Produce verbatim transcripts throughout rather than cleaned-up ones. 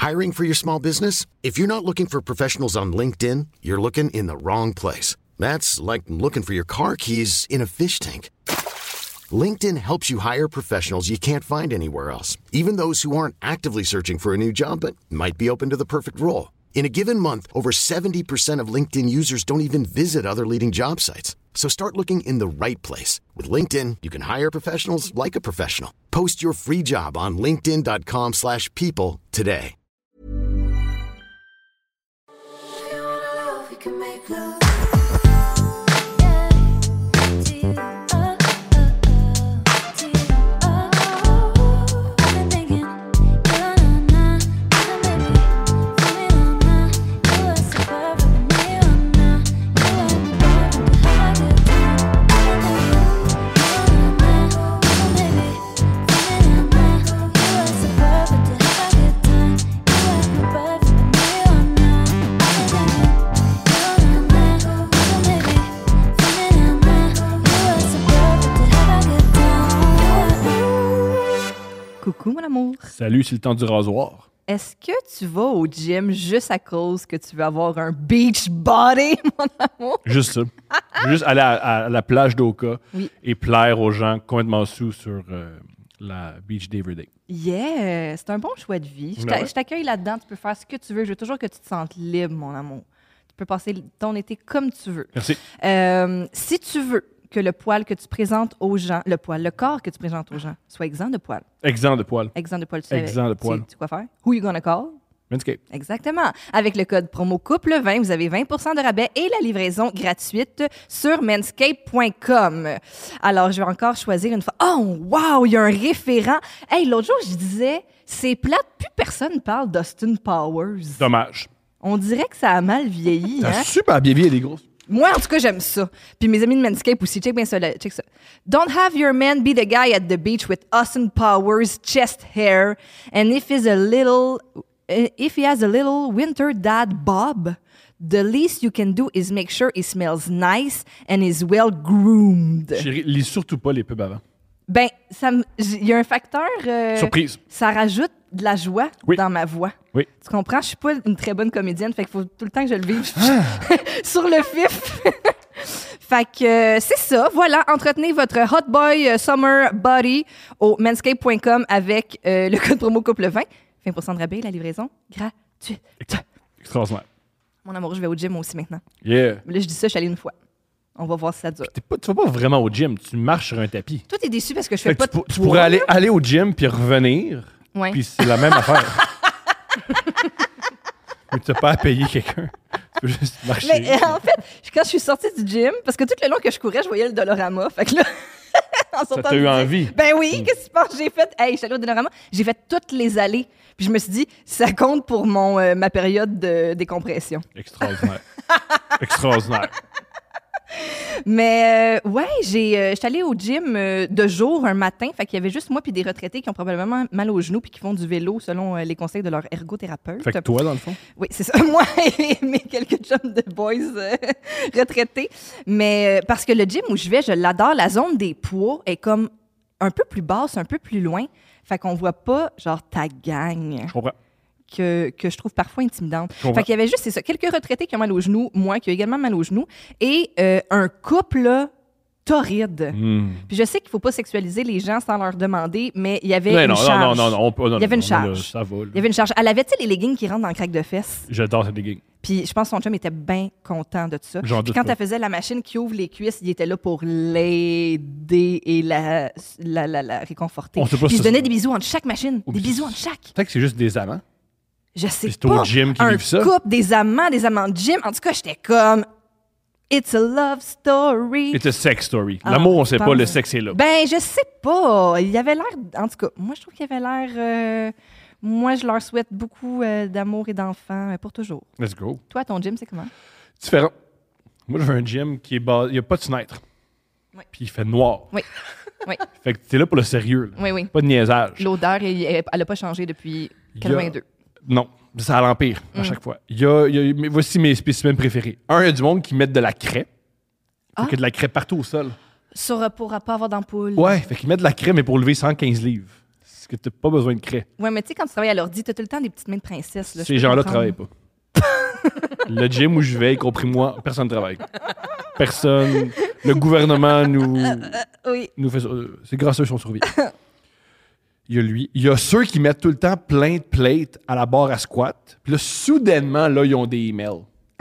Hiring for your small business? If you're not looking for professionals on LinkedIn, you're looking in the wrong place. That's like looking for your car keys in a fish tank. LinkedIn helps you hire professionals you can't find anywhere else, even those who aren't actively searching for a new job but might be open to the perfect role. In a given month, over seventy percent of LinkedIn users don't even visit other leading job sites. So start looking in the right place. With LinkedIn, you can hire professionals like a professional. Post your free job on linkedin.com slash people today. Coucou, mon amour. Salut, c'est le temps du rasoir. Est-ce que tu vas au gym juste à cause que tu veux avoir un beach body, mon amour? Juste ça. Juste aller à, à la plage d'Oka oui. et plaire aux gens complètement sous sur euh, la beach d'Everyday. Yeah! C'est un bon choix de vie. Je, t'a- ouais. je t'accueille là-dedans. Tu peux faire ce que tu veux. Je veux toujours que tu te sentes libre, mon amour. Tu peux passer ton été comme tu veux. Merci. Euh, si tu veux que le poil que tu présentes aux gens, le poil, le corps que tu présentes aux gens, soit exempt de poil. Exempt de poil. Exempt de poil. Tu exempt sais, de poil. Tu sais quoi faire? Who you gonna call? Manscaped. Exactement. Avec le code promo couple vingt, vous avez vingt pour cent de rabais et la livraison gratuite sur manscaped point com. Alors, je vais encore choisir une fois. Oh, wow, il y a un référent. Hey, l'autre jour, je disais, c'est plate, plus personne parle d'Austin Powers. Dommage. On dirait que ça a mal vieilli. Ça hein? a super bien vieilli, les grosses. Moi, en tout cas, j'aime ça. Puis mes amis de Manscaped aussi, check bien ça, là, check ça. Don't have your man be the guy at the beach with Austin Powers chest hair, and if he's a little, if he has a little winter dad bob, the least you can do is make sure he smells nice and is well groomed. Chérie, lis surtout pas les pubs avant. Ben, ça me- j- il y a un facteur. euh, Surprise. Ça rajoute de la joie Oui. dans ma voix. Oui. Tu comprends? Je suis pas une très bonne comédienne, fait qu'il faut tout le temps que je le vive sur le fif. Fait que euh, c'est ça. Voilà, entretenez votre Hot Boy euh, Summer Body au manscaped point com avec euh, le code promo couple vingt. vingt pour cent de rabais, la livraison gratuite. Extraordinaire. Mon amour, je vais au gym moi aussi maintenant. Yeah. Là, je dis ça, je suis allée une fois. On va voir si ça dure. T'es pas, tu vas pas vraiment au gym, tu marches sur un tapis. Toi, t'es déçu parce que je fais Fait que pas tu, de pour- tu poids, pourrais aller, là. aller au gym puis revenir, Ouais. puis c'est la même affaire. Mais tu n'as pas à payer quelqu'un. Tu peux juste marcher. Mais euh, en fait, quand je suis sortie du gym, parce que tout le long que je courais, je voyais le Dolorama. Fait que là, en Ça sortant t'a du eu gym- envie. Ben oui, qu'est-ce que tu penses? J'ai fait, hey, je suis allée au Dolorama, j'ai fait toutes les allées. Puis je me suis dit, ça compte pour mon, euh, ma période de décompression. Extraordinaire. Extraordinaire. Mais euh, ouais, j'ai, euh, j'étais allée au gym euh, de jour un matin. Fait qu'il y avait juste moi puis des retraités qui ont probablement mal aux genoux puis qui font du vélo selon euh, les conseils de leur ergothérapeute. Fait que toi, dans le fond. Oui, c'est ça. Moi et mes quelques chums de boys euh, retraités. Mais euh, parce que le gym où je vais, je l'adore. La zone des poids est comme un peu plus basse, un peu plus loin. Fait qu'on voit pas, genre, ta gang Je comprends. que, que je trouve parfois intimidante. Je comprends. Fait qu'il y avait juste, c'est ça, quelques retraités qui ont mal aux genoux, moi qui ai également mal aux genoux, et euh, un couple, là, torride. Hmm. Puis je sais qu'il faut pas sexualiser les gens sans leur demander, mais il y avait Ouais, une non, charge. non, non, non, on peut- non, Il y avait non, une non, là, charge. ça va. là. Il y avait une charge. Elle avait, tu sais, les leggings qui rentrent dans le craque de fesses. J'adore cette legging. Puis je pense que son chum était bien content de ça. J'en Puis doute quand pas. elle faisait la machine qui ouvre les cuisses, il était là pour l'aider et la, la, la, la réconforter. On sait pas Puis il si se ça- donnait des bisous entre chaque machine. Ou des puis- bisous entre chaque. Peut-être que c'est juste des amants. Je sais C'est pas. au gym qui un vivent ça. couple, des amants, des amants de gym. En tout cas, j'étais comme... It's a love story. It's a sex story. Ah, L'amour, on sait je pas, le pense. sexe est là. Ben, je sais pas. Il y avait l'air... En tout cas, moi, je trouve qu'il y avait l'air... euh, Moi, je leur souhaite beaucoup euh, d'amour et d'enfants euh, pour toujours. Let's go. Toi, ton gym, c'est comment? Différent. Moi, je veux un gym qui est basé. Il n'y a pas de fenêtre. Oui. Puis il fait noir. Oui. Oui. Fait que t'es là pour le sérieux. là. Oui, oui. Pas de niaisage. L'odeur, elle n'a pas changé depuis Il y a- quatre-vingt-deux. Non, ça à l'empire à Mm. chaque fois. Il y a, il y a- mais voici mes spécimens préférés. Un, il y a du monde qui met de la craie. Fait Ah. qu'il y a de la craie partout au sol. Sur, pour ne pas avoir d'ampoule. Ouais, fait qu'ils mettent de la craie, mais pour lever cent quinze livres. Parce que t'as pas besoin de craie. Ouais, mais tu sais, quand tu travailles à l'ordi, t'as tout le temps des petites mains de princesse. Là, je Ces peux gens-là comprendre. travaillent pas. Le gym où je vais, y compris moi, personne ne travaille. Personne. Le gouvernement nous, Oui. nous fait ça. Euh, C'est grâce à eux qu'on survit. Il y a lui. Il y a ceux qui mettent tout le temps plein de plates à la barre à squat. Puis là, soudainement, là, ils ont des emails.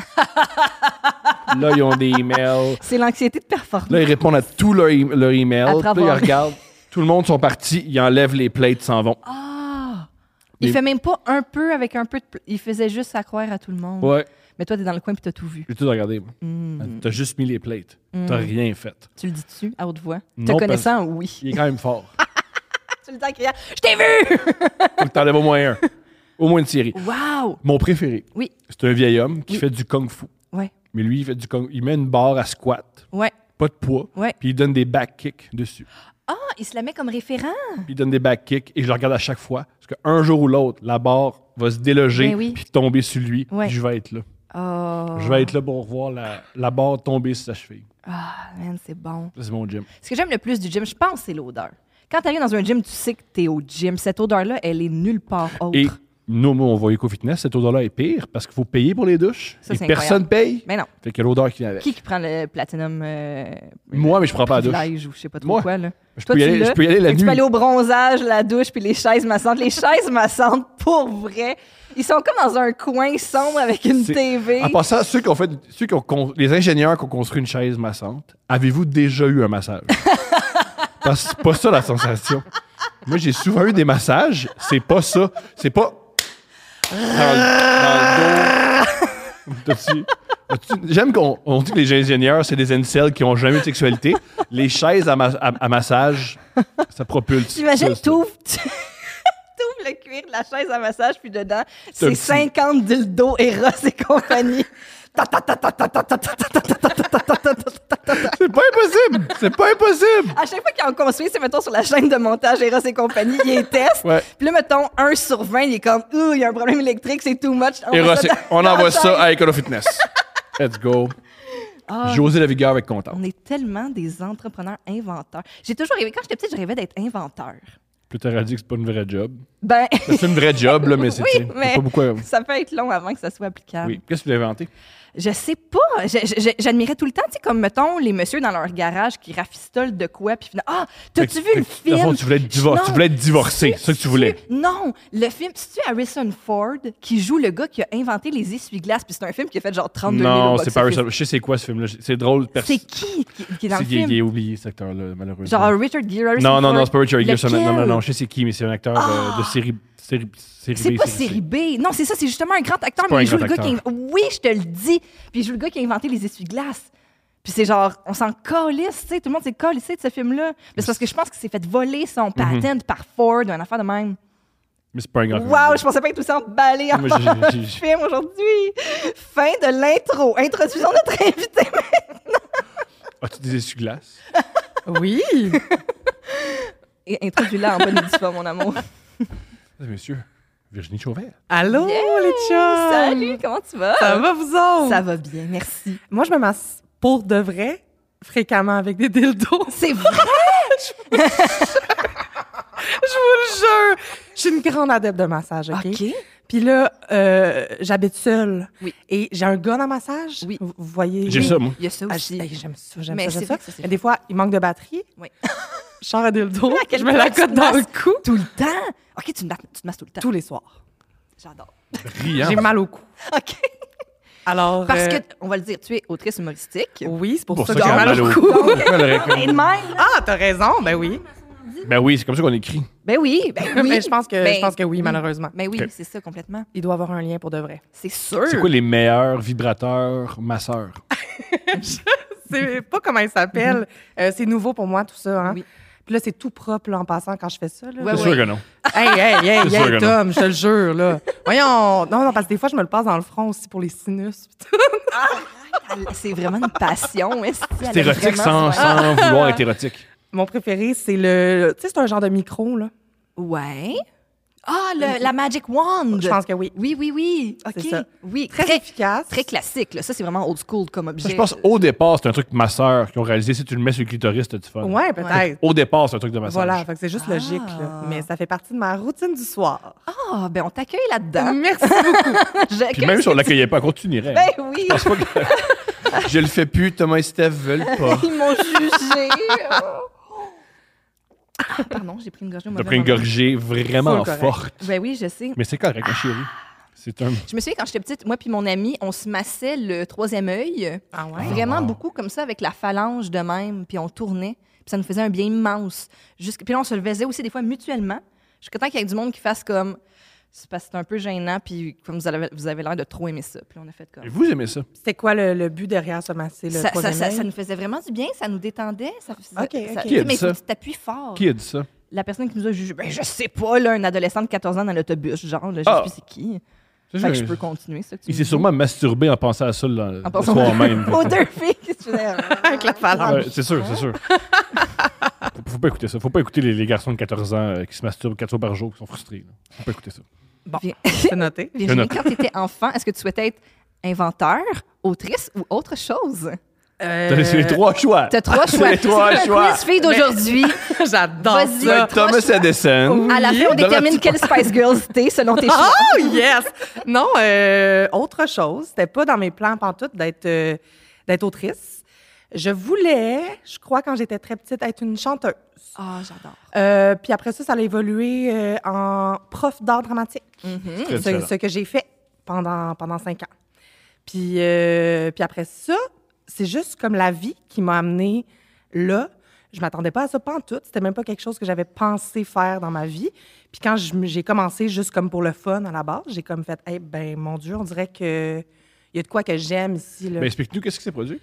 Là, ils ont des emails. C'est l'anxiété de performance. Là, ils répondent à tous leurs e- leur emails. Après Puis là, avoir- ils regardent. Tout le monde sont partis. Ils enlèvent les plates, s'en vont. Ah! Il Mais- fait même pas un peu avec un peu de... pl- Il faisait juste à croire à tout le monde. Ouais. Mais toi, t'es dans le coin puis t'as tout vu. J'ai tout regardé. moi. Mm. T'as juste mis les plates. T'as rien fait. Tu le dis-tu à haute voix? Te Non, connaissant, oui. Il est quand même fort. Tu le dis en criant « Je t'ai vu! Faut que t'enlèves au moins un. Au moins une série. » Wow! Mon préféré, Oui. c'est un vieil homme qui Oui. fait du kung-fu. Ouais, Mais lui, il fait du kung Il met une barre à squat, ouais, pas de poids, ouais. puis il donne des back kicks dessus. Ah, il se la met comme référent. Puis il donne des back kicks et je le regarde à chaque fois. Parce qu'un jour ou l'autre, la barre va se déloger Ben oui. puis tomber sur lui. Ouais. Puis je vais être là. Oh. Je vais être là pour voir la, la barre tomber sur sa cheville. Ah, man, c'est bon. Ça, c'est mon gym. Ce que j'aime le plus du gym, je pense, c'est l'odeur. Quand tu arrives dans un gym, tu sais que tu es au gym. Cette odeur-là, elle est nulle part autre. Et nous, moi, on va Eco-Fitness, cette odeur-là est pire parce qu'il faut payer pour les douches. Ça, et c'est personne paye. Mais non. Fait qu'il y a l'odeur qui vient avec. Qui qui prend le platinum euh, Moi, mais je prends pas la douche. privilège ou je sais pas trop Moi, quoi, là. Je Toi, peux, y tu aller, l'as. je peux y aller la Fait que nuit. tu peux aller au bronzage, la douche, puis les chaises massantes. Les chaises massantes, pour vrai, ils sont comme dans un coin sombre avec une C'est- T V. En passant, ceux qui ont fait, ceux qui ont con- les ingénieurs qui ont construit une chaise massante, avez-vous déjà eu un massage? Parce que c'est pas ça la sensation. Moi, j'ai souvent eu des massages. C'est pas ça. C'est pas dans, dans le dos. T'as-tu- as-tu- J'aime qu'on on dit que les ingénieurs, c'est des incels qui ont jamais eu de sexualité. Les chaises à, ma- à- à massage, ça propulse. T'imagines, Ça, ça. t'ouvres, tu- t'ouvres le cuir de la chaise à massage, puis dedans, un c'est petit- cinquante dildos Eros et compagnie. Ta, ta, ta, ta, ta, ta, ta, ta, ta, ta, ta, ta, ta, ta, ta, ta, ta, ta. C'est pas impossible! C'est pas impossible! À chaque fois qu'ils en construit, c'est, mettons, sur la chaîne de montage Eros et compagnie, ils les testent. Ouais. Puis là, mettons, un sur vingt, il est comme, ouh, il y a un problème électrique, c'est too much. On Et met ça Ross, dans- on dans envoie la ça chaise. à Econo Fitness. Let's go. Ah. José Lavigueur va être content. On est tellement des entrepreneurs inventeurs. J'ai toujours rêvé, quand j'étais petite, je rêvais d'être inventeur. Puis t'aurais dit que c'est pas une vraie job. Ben, C'est une vraie job, là, mais c'est Oui, tu sais, c'est mais- pas beaucoup. à- ça peut être long avant que ça soit applicable. Oui. Qu'est-ce que tu l'as inventé? Je sais pas. Je- je- je- J'admirais tout le temps, tu sais, comme, mettons, les messieurs dans leur garage qui rafistolent de quoi, puis finalement, ah, t'as-tu Fait que- vu le fait que, dans film? fond, tu voulais être divor- Non. tu voulais être divorcé, c'est ça que tu voulais. Non, le film, c'est-tu Harrison Ford qui joue le gars qui a inventé les essuie-glaces, puis c'est un film qui a fait genre trente-deux mille au Non, c'est pas box-office. Harrison. Je sais c'est quoi ce film-là. C'est drôle. pers- C'est qui qui, qui est dans le C'est qu'il est- film? il est oublié, cet acteur-là, malheureusement. Genre Richard Gere, Harrison non, non, Ford. non, c'est pas Richard Gere. ça, Non, non, Lequel? non, je sais c'est qui, mais c'est un acteur euh, de série, série, série C'est B, pas série série C. B. Non, c'est ça, c'est justement un grand acteur, C'est pas mais un il joue grand le gars qui. acteur. Oui, je te le dis. Puis il joue le gars qui a inventé les essuie-glaces. Puis c'est genre, on s'en calisse, tu sais, tout le monde s'est calissé de ce film-là. Mais c'est parce que je pense qu'il s'est fait voler son Mm-hmm. patent par Ford, une affaire de même. Mais c'est pas un grand Wow, je pensais pas être aussi emballée en Moi, parlant j'ai- de j'ai- film aujourd'hui. Fin de l'intro. Introduisons notre invité. As-tu des essuie-glaces? Oui. Et introduis-la en bonne et due forme, mon amour. Ah, Monsieur, Virginie Chauvert. Allô, les chums. Salut, comment tu vas? Ça va, vous autres? Ça va bien, merci. Moi, je me masse pour de vrai fréquemment avec des dildos. C'est vrai? Je vous le jure. Je suis une grande adepte de massage, OK? OK. Puis là, euh, j'habite seule. Oui. Et j'ai un gun à massage. Oui. Vous, vous voyez? J'ai ça, moi. Il y a ça Ah, aussi. hey, j'aime ça, j'aime Mais ça, c'est j'aime vrai ça. que ça, c'est Mais des fois, il manque de batterie. Oui. Je sors un dildo, À quel je me point la tu cote te dans le masses cou Tout le temps? OK, tu te, masses- tu te masses tout le temps. tous les soirs. J'adore. Riant. J'ai mal au cou. OK. Alors, Parce euh, que, on va le dire, tu es autrice humoristique. oui, c'est pour, Pour ça ça que qu'elle j'ai a mal au cou. Pourquoi elle aurait comme- Et de même. Ah, t'as raison, ben oui. Ben oui, c'est comme ça qu'on écrit. Ben oui, ben oui. Mais je pense que, Ben, je pense que oui, malheureusement. Ben oui, Ok. c'est ça, complètement. Il doit avoir un lien pour de vrai. C'est sûr. C'est quoi les meilleurs vibrateurs masseurs? C'est pas comment il s'appelle. Euh, c'est nouveau pour moi, tout ça. Hein? Oui. Puis là, c'est tout propre là, en passant quand je fais ça. Là. Ouais, C'est ouais. sûr que non. Hey, hey, hey, C'est sûr que hey, non. Tom, je te le jure, là. Voyons. Non, non, parce que des fois, je me le passe dans le front aussi pour les sinus. C'est vraiment une passion. est-ce que elle C'est est érotique vraiment sans, soin. sans vouloir être érotique. Mon préféré, c'est le. Tu sais, c'est un genre de micro, là. Ouais. Ah, le- la Magic Wand! Je pense que oui. Oui, oui, oui. OK. C'est ça. Oui, Très, très, efficace. très classique. Là. Ça, c'est vraiment old school comme objet. Ça, je pense au départ, c'est un truc masseur qui ont réalisé si tu le mets sur le clitoris, t'as du fun. Ouais, peut-être. Au départ, c'est un truc de massage. Voilà, fait que c'est juste Ah. logique, là. Mais ça fait partie de ma routine du soir. Ah, ben on t'accueille là-dedans. Merci beaucoup. Je- Puis même si on l'accueillait pas, on continuerait. Ben oui, Je pense pas que- Je le fais plus, Thomas et Steph veulent pas. ils m'ont jugé. Ah, pardon, j'ai pris une gorgée au T'as mauvais pris une moment. gorgée vraiment Full correct. forte. Ben oui, je sais. Mais c'est correct, ma chérie. C'est un... Je me souviens quand j'étais petite, moi puis mon ami, on se massait le troisième œil. Ah ouais? Vraiment wow. beaucoup comme ça avec la phalange de même, puis on tournait, puis ça nous faisait un bien immense. Jusqu'... Puis là, on se le faisait aussi des fois mutuellement, jusqu'à temps qu'il y ait du monde qui fasse comme... C'est parce que c'est un peu gênant, puis comme vous avez, vous avez l'air de trop aimer ça. Puis on a fait comme... Et vous aimez ça? C'était quoi le, le but derrière se masser le Ça, ça, troisième ça, œil? ça nous faisait vraiment du bien, ça nous détendait. Ça faisait, Ok, ça- ok. Qui a mais dit il faut ça? que tu t'appuies fort. Qui a dit ça? La personne qui nous a jugé, ben je sais pas, là, un adolescent de quatorze ans dans l'autobus, genre, là, je Ah. sais plus c'est qui. Ça, Fait que je- je peux continuer, ça. que tu Il me s'est dis. sûrement masturbé en pensant à ça le, le En pensant- soir même. Aux deux filles, qu'est-ce que tu faisais? Avec la phalange. Ouais, c'est sûr, c'est sûr. faut, faut pas écouter ça. Faut pas écouter les, les garçons de quatorze ans euh, qui se masturbent quatre fois par jour, qui sont frustrés. Là. Faut pas écouter ça. Bon, Viens. c'est noté. Virginie, note. quand tu étais enfant, est-ce que tu souhaitais être inventeur, autrice ou autre chose? Euh, C'est les trois choix. Tu as trois C'est choix. les trois C'est choix. le quiz fille d'aujourd'hui. J'adore Vas-y. ça. trois Thomas choix. Edison. À la fin, on détermine quelle Spice Girls t'es selon tes choix. Oh, yes! Non, euh, autre chose. C'était pas dans mes plans pantoute d'être euh, d'être autrice. Je voulais, je crois, quand j'étais très petite, être une chanteuse. Ah, j'adore. Euh, puis après ça, ça a évolué euh, en prof d'art dramatique. Mhm. Très Ce, différent. ce que j'ai fait pendant, pendant cinq ans. Puis, euh, puis après ça, c'est juste comme la vie qui m'a amenée là. Je m'attendais pas à ça pantoute. C'était même pas quelque chose que j'avais pensé faire dans ma vie. Puis quand je m- j'ai commencé juste comme pour le fun à la base, j'ai comme fait, hey, ben mon Dieu, on dirait que il y a de quoi que j'aime ici. Là. Ben, explique-nous qu'est-ce qui s'est produit.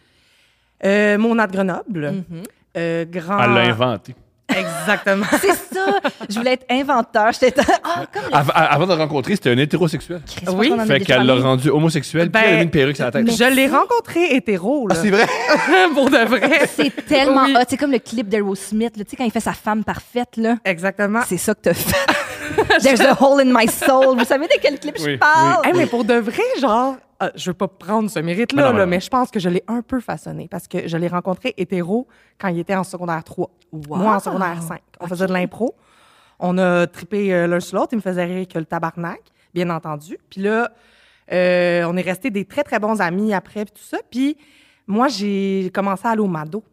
Euh, mon de Grenoble, Mhm. euh, grand. Elle l'a inventé. Exactement. C'est ça. Je voulais être inventeur. J'étais ah, comme les... Av- avant de le rencontrer, c'était un hétérosexuel. Christ, je pense Oui, qu'on en a Fait déjà qu'elle l'a parlé. rendu homosexuel, puis Ben, elle a mis une perruque sur la tête. mais- Je l'ai rencontré hétéro, là. Ah, c'est vrai? pour de vrai. C'est tellement Oui. hot. C'est comme le clip d'Aerosmith, là, tu sais, quand il fait sa femme parfaite, là. Exactement. C'est ça que t'as fait. There's a hole in my soul. Vous savez de quel clip Oui, je parle? Hey, mais pour de vrai, genre, euh, je veux pas prendre ce mérite-là, Mais non, mais là, non. mais je pense que je l'ai un peu façonné parce que je l'ai rencontré hétéro quand il était en secondaire trois. Wow. Moi, en secondaire cinq. On faisait de l'impro. On a trippé euh, l'un sur l'autre. Il me faisait rire que le tabarnak, bien entendu. Puis là, euh, on est restés des très, très bons amis après, puis tout ça. Puis moi, j'ai commencé à aller au Mado.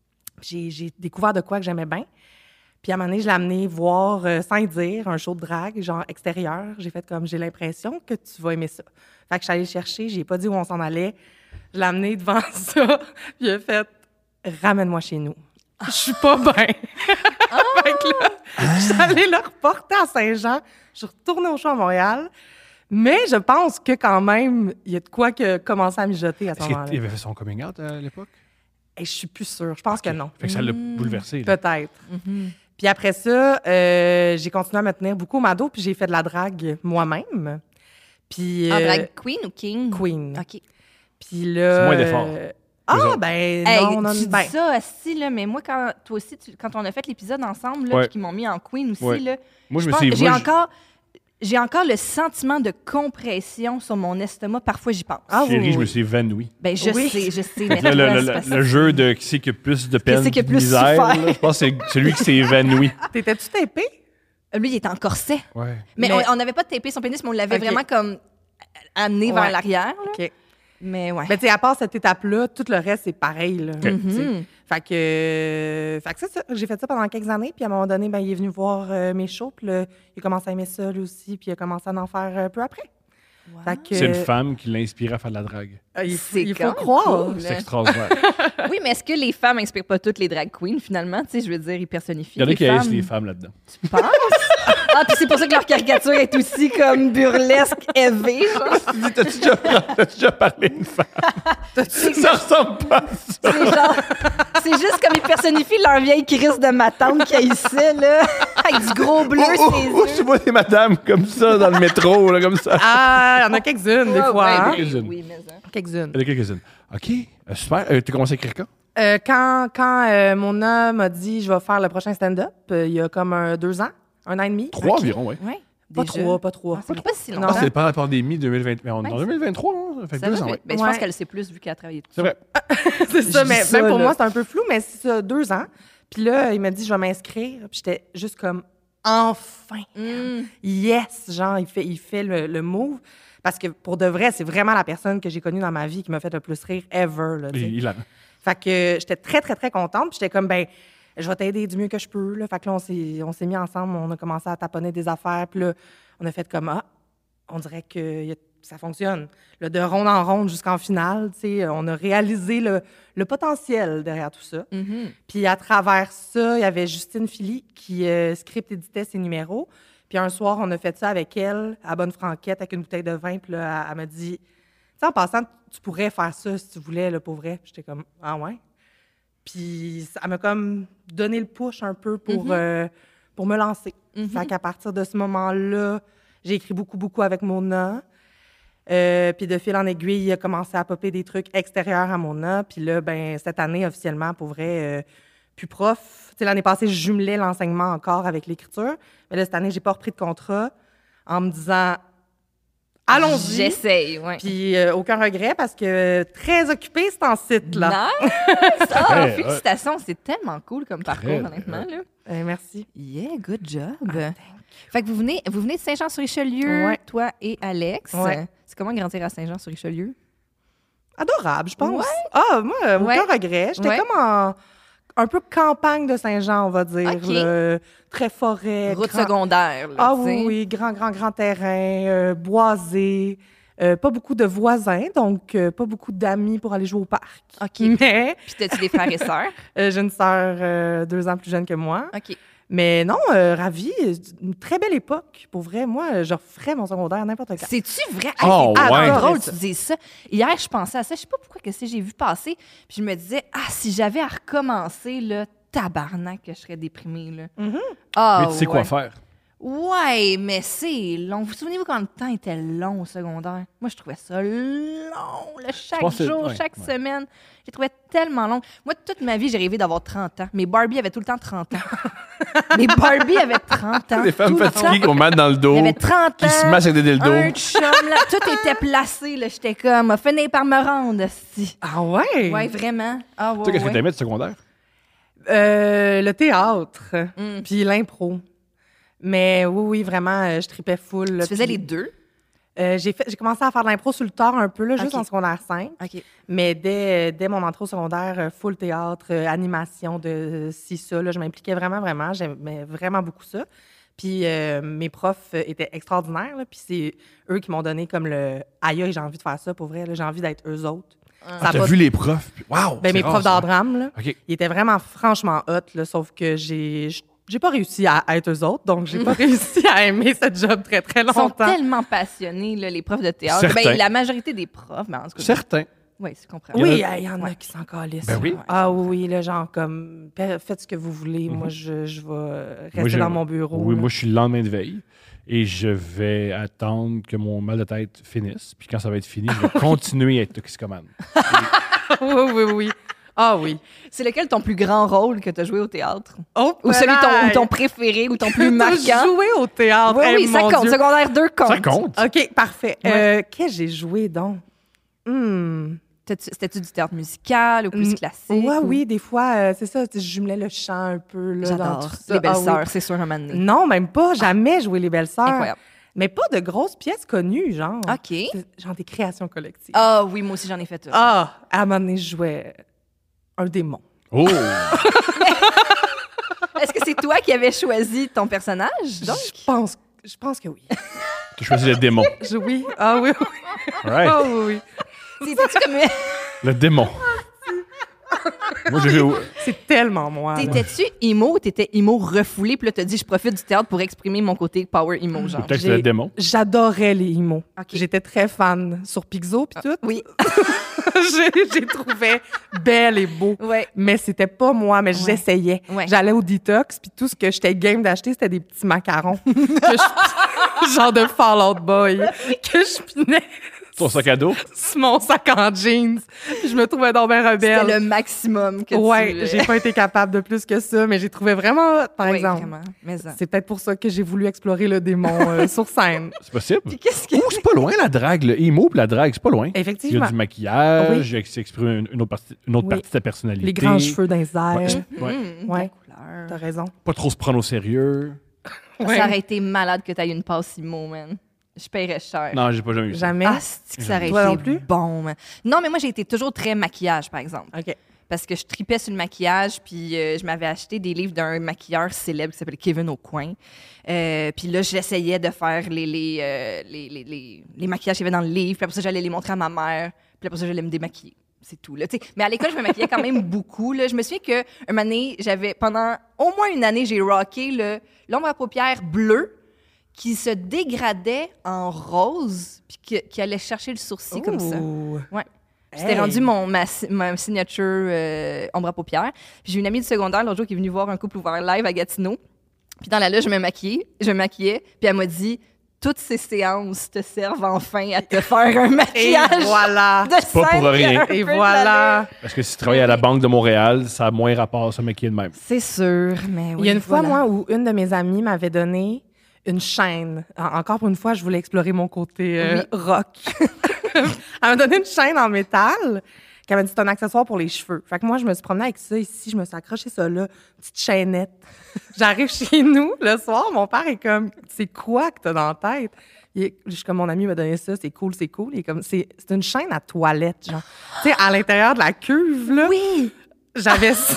J'ai j'ai découvert de quoi que j'aimais bien. Puis à un moment donné, je l'ai amené voir, euh, sans y dire, un show de drague, genre extérieur. J'ai fait comme, j'ai l'impression que tu vas aimer ça. Fait que je suis allée le chercher, j'ai pas dit où on s'en allait. Je l'ai amené devant ça, puis il a fait, ramène-moi chez nous. Je suis pas bien. Fait que là, je suis allée le reporter à Saint-Jean. Je suis retournée au show à Montréal. Mais je pense que quand même, il y a de quoi que commencer à mijoter à ce Est-ce moment-là. qu'il avait fait son coming out à l'époque? Et je suis plus sûre. Je pense que non. Fait que ça l'a bouleversé. là. Peut-être. Puis après ça, euh, j'ai continué à me tenir beaucoup au Mado, puis j'ai fait de la drague moi-même. Puis. En euh, drag queen ou king? Queen. OK. Puis là. C'est moins d'effort. euh, Eux Ah, autres. ben, Hey, non, non, tu ben. dis ça aussi, là, mais moi, quand, toi aussi, tu- quand on a fait l'épisode ensemble, là, Ouais. puis qu'ils m'ont mis en queen aussi, Ouais. là, Moi, je me pense- suis... j'ai moi, je- encore... J'ai encore le sentiment de compression sur mon estomac. Parfois, j'y pense. Ah, Chérie, oui, je me oui. suis évanoui. Ben, je Oui. sais, je sais. Fait Mais que là, le, toi, le- c'est le- parce- le jeu de qui c'est qui a plus de peine c'est qui a de plus misère, souffert. là, je pense que c'est celui qui s'est évanoui. T'étais-tu tapé? Lui, il était en corset. Ouais. Mais, Mais- on- on n'avait pas tapé son pénis, mais on l'avait Ok. vraiment comme amené vers Ouais. l'arrière. là. OK. Mais ouais. Ben, tu sais, à part cette étape-là, tout le reste, c'est pareil, là. Ok. Tu sais. Mhm. Fait que, euh, fait que c'est ça. J'ai fait ça pendant quelques années, puis à un moment donné, ben, il est venu voir euh, mes shows, puis là, il a commencé à aimer ça, lui aussi, puis il a commencé à en faire un peu après. Wow. Fait que, C'est une femme qui l'a inspiré à faire de la drague. euh, il, C'est il quand faut même croire. cool. C'est extraordinaire. Oui, mais est-ce que les femmes n'inspirent pas toutes les drag queens, finalement? Tu sais, je veux dire, ils personnifient Il y en a les qui femmes. haïssent les femmes là-dedans. Tu penses? Ah, puis c'est pour ça que leur caricature est aussi comme burlesque, élevée, genre. T'as-tu déjà, t'as-tu déjà parlé d'une femme? Ça ressemble pas à ça. C'est genre... C'est juste comme ils personnifient leur vieille crise de ma tante qui haïssait, là, avec du gros bleu Oh, ses oh, yeux. je vois des madames comme ça dans le métro, là, comme ça. Ah, il y en a quelques-unes, des Ouais, fois. ouais, hein? oui, Quelques-unes. oui, mais hein. Quelques-unes. Il y en a quelques-unes. OK, euh, super. Euh, T'as commencé à écrire quand? Euh, quand quand euh, mon homme m'a dit je vais faire le prochain stand-up, euh, il y a comme un, deux ans, un an et demi. Trois Ok. environ, oui. Ouais. Pas Déjà? trop, pas trop. Ah, ça fait pas si Non. longtemps. Ah, c'est pendant la pandémie deux mille vingt. Mais on est en Ouais, deux mille vingt-trois, hein? Ça fait Ça deux va, ans, mais- ouais. mais je Ouais. pense qu'elle le sait plus vu qu'elle a travaillé dessus. C'est vrai. C'est ça, Je mais dis ça, même pour là. moi, c'est un peu flou, mais c'est ça, deux ans. Puis là, il m'a dit, je vais m'inscrire. Puis j'étais juste comme, enfin, Mm. yes, genre, il fait, il fait le, le move. Parce que pour de vrai, c'est vraiment la personne que j'ai connue dans ma vie qui m'a fait le plus rire ever. Là, tu sais. Il, il a... Fait que j'étais très, très, très contente. Puis j'étais comme, ben, je vais t'aider du mieux que je peux. Là. Fait que là, on s'est, on s'est mis ensemble, on a commencé à taponner des affaires. Puis là, on a fait comme, ah, on dirait que y a- ça fonctionne. Là, de ronde en ronde jusqu'en finale, tu sais, on a réalisé le, le potentiel derrière tout ça. Mhm. Puis à travers ça, il y avait Justine Philly qui euh, script éditait ses numéros. Puis un soir, on a fait ça avec elle, à Bonne Franquette, avec une bouteille de vin. Puis là, elle, elle m'a dit, tu sais, en passant, tu pourrais faire ça si tu voulais, là, pour vrai. Puis j'étais comme, ah ouais? Puis ça- elle m'a comme donné le push un peu pour, Mhm. euh, pour me lancer. Mhm. Fait qu'à partir de ce moment-là, j'ai écrit beaucoup, beaucoup avec Mona. Euh, puis de fil en aiguille, il a commencé à popper des trucs extérieurs à Mona. Puis là, ben cette année, officiellement, pour vrai, euh, plus prof. Tu sais, l'année passée, je jumelais l'enseignement encore avec l'écriture. Mais là, cette année, j'ai pas repris de contrat en me disant « Allons-y! » J'essaye, ouais. Puis euh, aucun regret parce que très occupé, c'est en site, là. Nice! Ah, Très félicitations, c'est tellement cool comme parcours, Très, honnêtement. Là. Euh, merci. Yeah, good job. Fait que vous venez, vous venez de Saint-Jean-sur-Richelieu, Ouais. toi et Alex. Ouais. C'est comment grandir à Saint-Jean-sur-Richelieu? Adorable, je pense. Ouais. Ah, moi, aucun Ouais. regret. J'étais Ouais. comme en un peu campagne de Saint-Jean, on va dire. OK. là. Très forêt. Route grand- secondaire, là, Ah tu sais. oui, oui, grand, grand, grand terrain, euh, boisé. Euh, pas beaucoup de voisins, donc euh, pas beaucoup d'amis pour aller jouer au parc. OK. Mais Puis t'as-tu des frères et sœurs? euh, j'ai une sœur euh, deux ans plus jeune que moi. OK. Mais non, euh, ravie. Une très belle époque. Pour vrai, moi, je referais mon secondaire n'importe quand. C'est-tu vrai? Oh, c'est ouais. drôle, tu dis ça. Hier, je pensais à ça. Je sais pas pourquoi que c'est, j'ai vu passer. Puis je me disais, ah, si j'avais à recommencer, là, tabarnak, que je serais déprimée, là. Mhm. Ah, Mais tu sais quoi ouais. faire. Ouais, mais c'est long. Vous vous souvenez-vous quand le temps était long au secondaire? Moi, je trouvais ça long, là, chaque pense que c'est- jour, ouais, chaque ouais. semaine. J'ai trouvé tellement long. Moi, toute ma vie, j'ai rêvé d'avoir trente ans. Mais Barbie avait tout le temps trente ans. Mais Barbie avait trente ans. Des femmes tout le fatiguées temps. qu'on met dans le dos, Il avait trente ans. qui se massent avec des dildos. Un chum, là. Tout était placé, là. J'étais comme, finir par me rendre, si. Ah ouais? Ouais, vraiment. Ah, ouais, Toi, qu'est-ce que ouais. t'aimais de secondaire? Euh, le théâtre, Mm. puis l'impro. Mais oui, oui, vraiment, euh, je tripais full. là, Tu faisais puis, les deux? euh, j'ai, fait, j'ai commencé à faire de l'impro sur le tard un peu, là, juste Ok. en secondaire cinq. OK. Mais dès, dès mon entrée au secondaire, euh, full théâtre, euh, animation de euh, ci, ça, là, je m'impliquais vraiment, vraiment. J'aimais vraiment beaucoup ça. Puis euh, mes profs euh, étaient extraordinaires. là, Puis c'est eux qui m'ont donné comme le « Aïe, aïe, j'ai envie de faire ça, pour vrai. là, J'ai envie d'être eux autres. Ça a Ah, t'as pas- vu les profs? puis- Wow! Ben, c'est mes rare, profs ça. d'art drame, là, OK. ils étaient vraiment franchement hot, là, sauf que j'ai j'ai pas réussi à être eux autres, donc j'ai pas réussi à aimer ce job très, très Ils sont longtemps. tellement passionnés, là, les profs de théâtre. Certains. Ben, la majorité des profs, mais en tout cas. Certains. Oui, c'est compris. Il y en a- Oui, il y en a qui s'en calissent. Ben oui. Ah oui, oui, là, genre comme, pa- faites ce que vous voulez, Mhm. moi, je, je vais rester Moi, j'ai- dans mon bureau. Oui, là. moi, je suis le lendemain de veille et je vais attendre que mon mal de tête finisse. Puis quand ça va être fini, je vais continuer à être toxicomane. oui, oui, oui. Ah oui. C'est lequel ton plus grand rôle que tu as joué au théâtre? Oh, Ou celui ton, pelaille! ou ton préféré ou ton plus T'as marquant? joué au théâtre. Oui, Eh, oui, ça mon compte. Dieu. Secondaire deux compte. Ça compte. OK, parfait. Ouais. Euh, Qu'est-ce que j'ai joué, donc? Hmm. T'as-tu- C'était-tu du théâtre musical ou plus Mm. classique? Ouais, ou- oui, des fois, euh, c'est ça, tu sais, je jumelais le chant un peu. Là, dans J'adore. tout ça. Les belles Ah oui. sœurs, c'est sûr, un moment donné. Non, même pas. Jamais joué les belles sœurs. Incroyable. Mais pas de grosses pièces connues, genre. OK. C'est genre des créations collectives. Ah oui, moi aussi, j'en ai fait une. Ah, à un moment donné, je jouais un démon. Oh! Est-ce que c'est toi qui avais choisi ton personnage, donc? Je pense, je pense que oui. Tu choisis le démon. Je- oui. Ah oui, oui. All right. Ah oui, oui. T'étais-tu comme... Le démon. Moi, j'ai joué au- C'est tellement moi. là. T'étais-tu emo ou t'étais emo refoulé? Puis là, t'as dit, je profite du théâtre pour exprimer mon côté power emo, genre. Peut-être que c'est le J'ai- démon. J'adorais les imos. OK. J'étais très fan sur Pixo puis tout. Oui. J'ai j'ai trouvé belle et beau. Ouais. Mais c'était pas moi, mais j'essayais. Ouais. J'allais au détox, puis tout ce que j'étais game d'acheter, c'était des petits macarons. que je- genre de Fall Out Boy. Que je pinais Ton sac à dos? sur mon sac en jeans. Puis je me trouvais donc bien rebelle. C'était le maximum que Ouais, tu... j'ai pas été capable de plus que ça, mais j'ai trouvé vraiment, par oui, exemple. Vraiment. Mais ça. C'est peut-être pour ça que j'ai voulu explorer le démon euh, sur scène. C'est possible? Puis qu'est-ce que... Ouh, c'est pas loin la drague, le emo pis la drague, c'est pas loin. Il y Effectivement. a du maquillage, Oui. il y a qui s'exprime une, une autre partie, une autre Oui. partie de ta personnalité. Les grands cheveux dans les airs. Ouais. Ouais. Mmh, Ouais. la couleur. T'as raison. Pas trop se prendre au sérieux. Ouais. Ça aurait été malade que tu aies une passe Imo, man. Je paierais cher. Non, j'ai pas jamais eu ça. Jamais. Ah, c'est que ça aurait Toi non été plus? bon, man. Non, mais moi, j'ai été toujours très maquillage, par exemple. OK. Parce que je tripais sur le maquillage, puis euh, je m'avais acheté des livres d'un maquilleur célèbre qui s'appelle Kevin Aucoin. Euh, puis là, j'essayais de faire les, les, euh, les, les, les, les maquillages qu'il y avait dans le livre. Puis après ça, j'allais les montrer à ma mère. Puis après ça, j'allais me démaquiller. C'est tout. Là, t'sais. Mais à l'école, je me maquillais quand même beaucoup. Là. Je me souviens qu'un moment donné, j'avais, pendant au moins une année, j'ai rocké le, l'ombre à paupières bleue qui se dégradait en rose, puis que- qui allait chercher le sourcil comme ça. Ouh. Ouais. C'était Hey. rendu mon, ma, si- ma signature euh, ombre à paupières. Puis j'ai une amie du secondaire l'autre jour qui est venue voir un couple ouvert live à Gatineau. Puis dans la loge, je me maquillais, je me maquillais, puis elle m'a dit « Toutes ces séances te servent enfin à te faire un Et maquillage voilà. de pas scène pour qui a rien. un peu Et de voilà. l'allure. Parce que si tu travailles à la Banque de Montréal, ça a moins rapport à se maquiller de même. C'est sûr, mais oui, Il y a une fois, voilà. moi, où une de mes amies m'avait donné une chaîne. En- Encore pour une fois, je voulais explorer mon côté euh, Oui. rock. Elle m'a donné une chaîne en métal qu'elle m'a dit c'est un accessoire pour les cheveux. Fait que moi, je me suis promenée avec ça ici, je me suis accroché ça là, petite chaînette. J'arrive chez nous le soir, mon père est comme c'est quoi que t'as dans la tête? Il est- je suis comme mon ami m'a donné ça, c'est cool, c'est cool. Il est comme c'est c'est une chaîne à toilette, genre. Tu sais, à l'intérieur de la cuve, là. Oui! J'avais ça.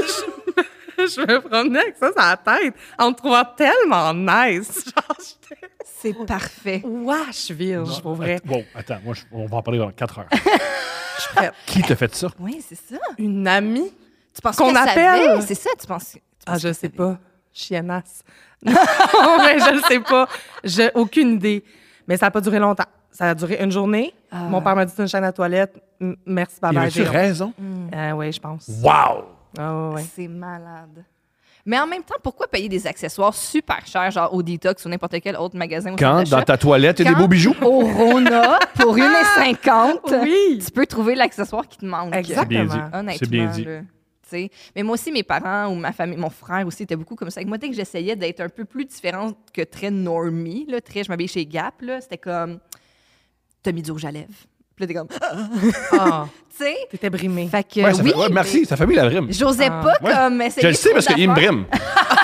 Je me promenais avec ça sur la tête en me trouvant tellement nice. Genre, j'étais C'est parfait. wesh, virge, pour vrai. Wow, attends, moi, je- on va en parler dans quatre heures. Je suis prête. Qui t'a fait ça? Oui, c'est ça. Une amie? Tu penses Qu'on qu'elle appelle? savait? C'est ça, tu penses... tu Ah, penses je qu'elle sais savait? pas. Chiennasse. Non, mais je le sais pas. J'ai aucune idée. Mais ça n'a pas duré longtemps. Ça a duré une journée. Ah. Mon père m'a dit c'est une chaîne à toilette. M- Merci, Il bye avait-tu raison? Mm. oui, je pense. Wow! Ah, ouais, ouais. C'est malade. Mais en même temps, pourquoi payer des accessoires super chers, genre au Detox ou n'importe quel autre magasin au Quand centre dans d'achat? ta toilette, il y a des Quand beaux bijoux? Au Rona, pour une cinquante, Oui. tu peux trouver l'accessoire qui te manque. Exactement. bien dit. Honnêtement. C'est bien dit. là, tu sais. Mais moi aussi, mes parents ou ma famille, mon frère aussi, étaient beaucoup comme ça. Avec moi, dès que j'essayais d'être un peu plus différente que très normie, là, très, je m'habillais chez Gap, là, c'était comme, t'as mis du rouge à lèvres. Puis là, t'es comme, Ah, tu sais. t'étais brimée. Fait que, Ouais, ça oui, fait- ouais, merci, mais ça fait mis la rime. J'osais Ah. pas Ouais. comme essayer. Je le sais trop parce qu'il me d'affaires. brime.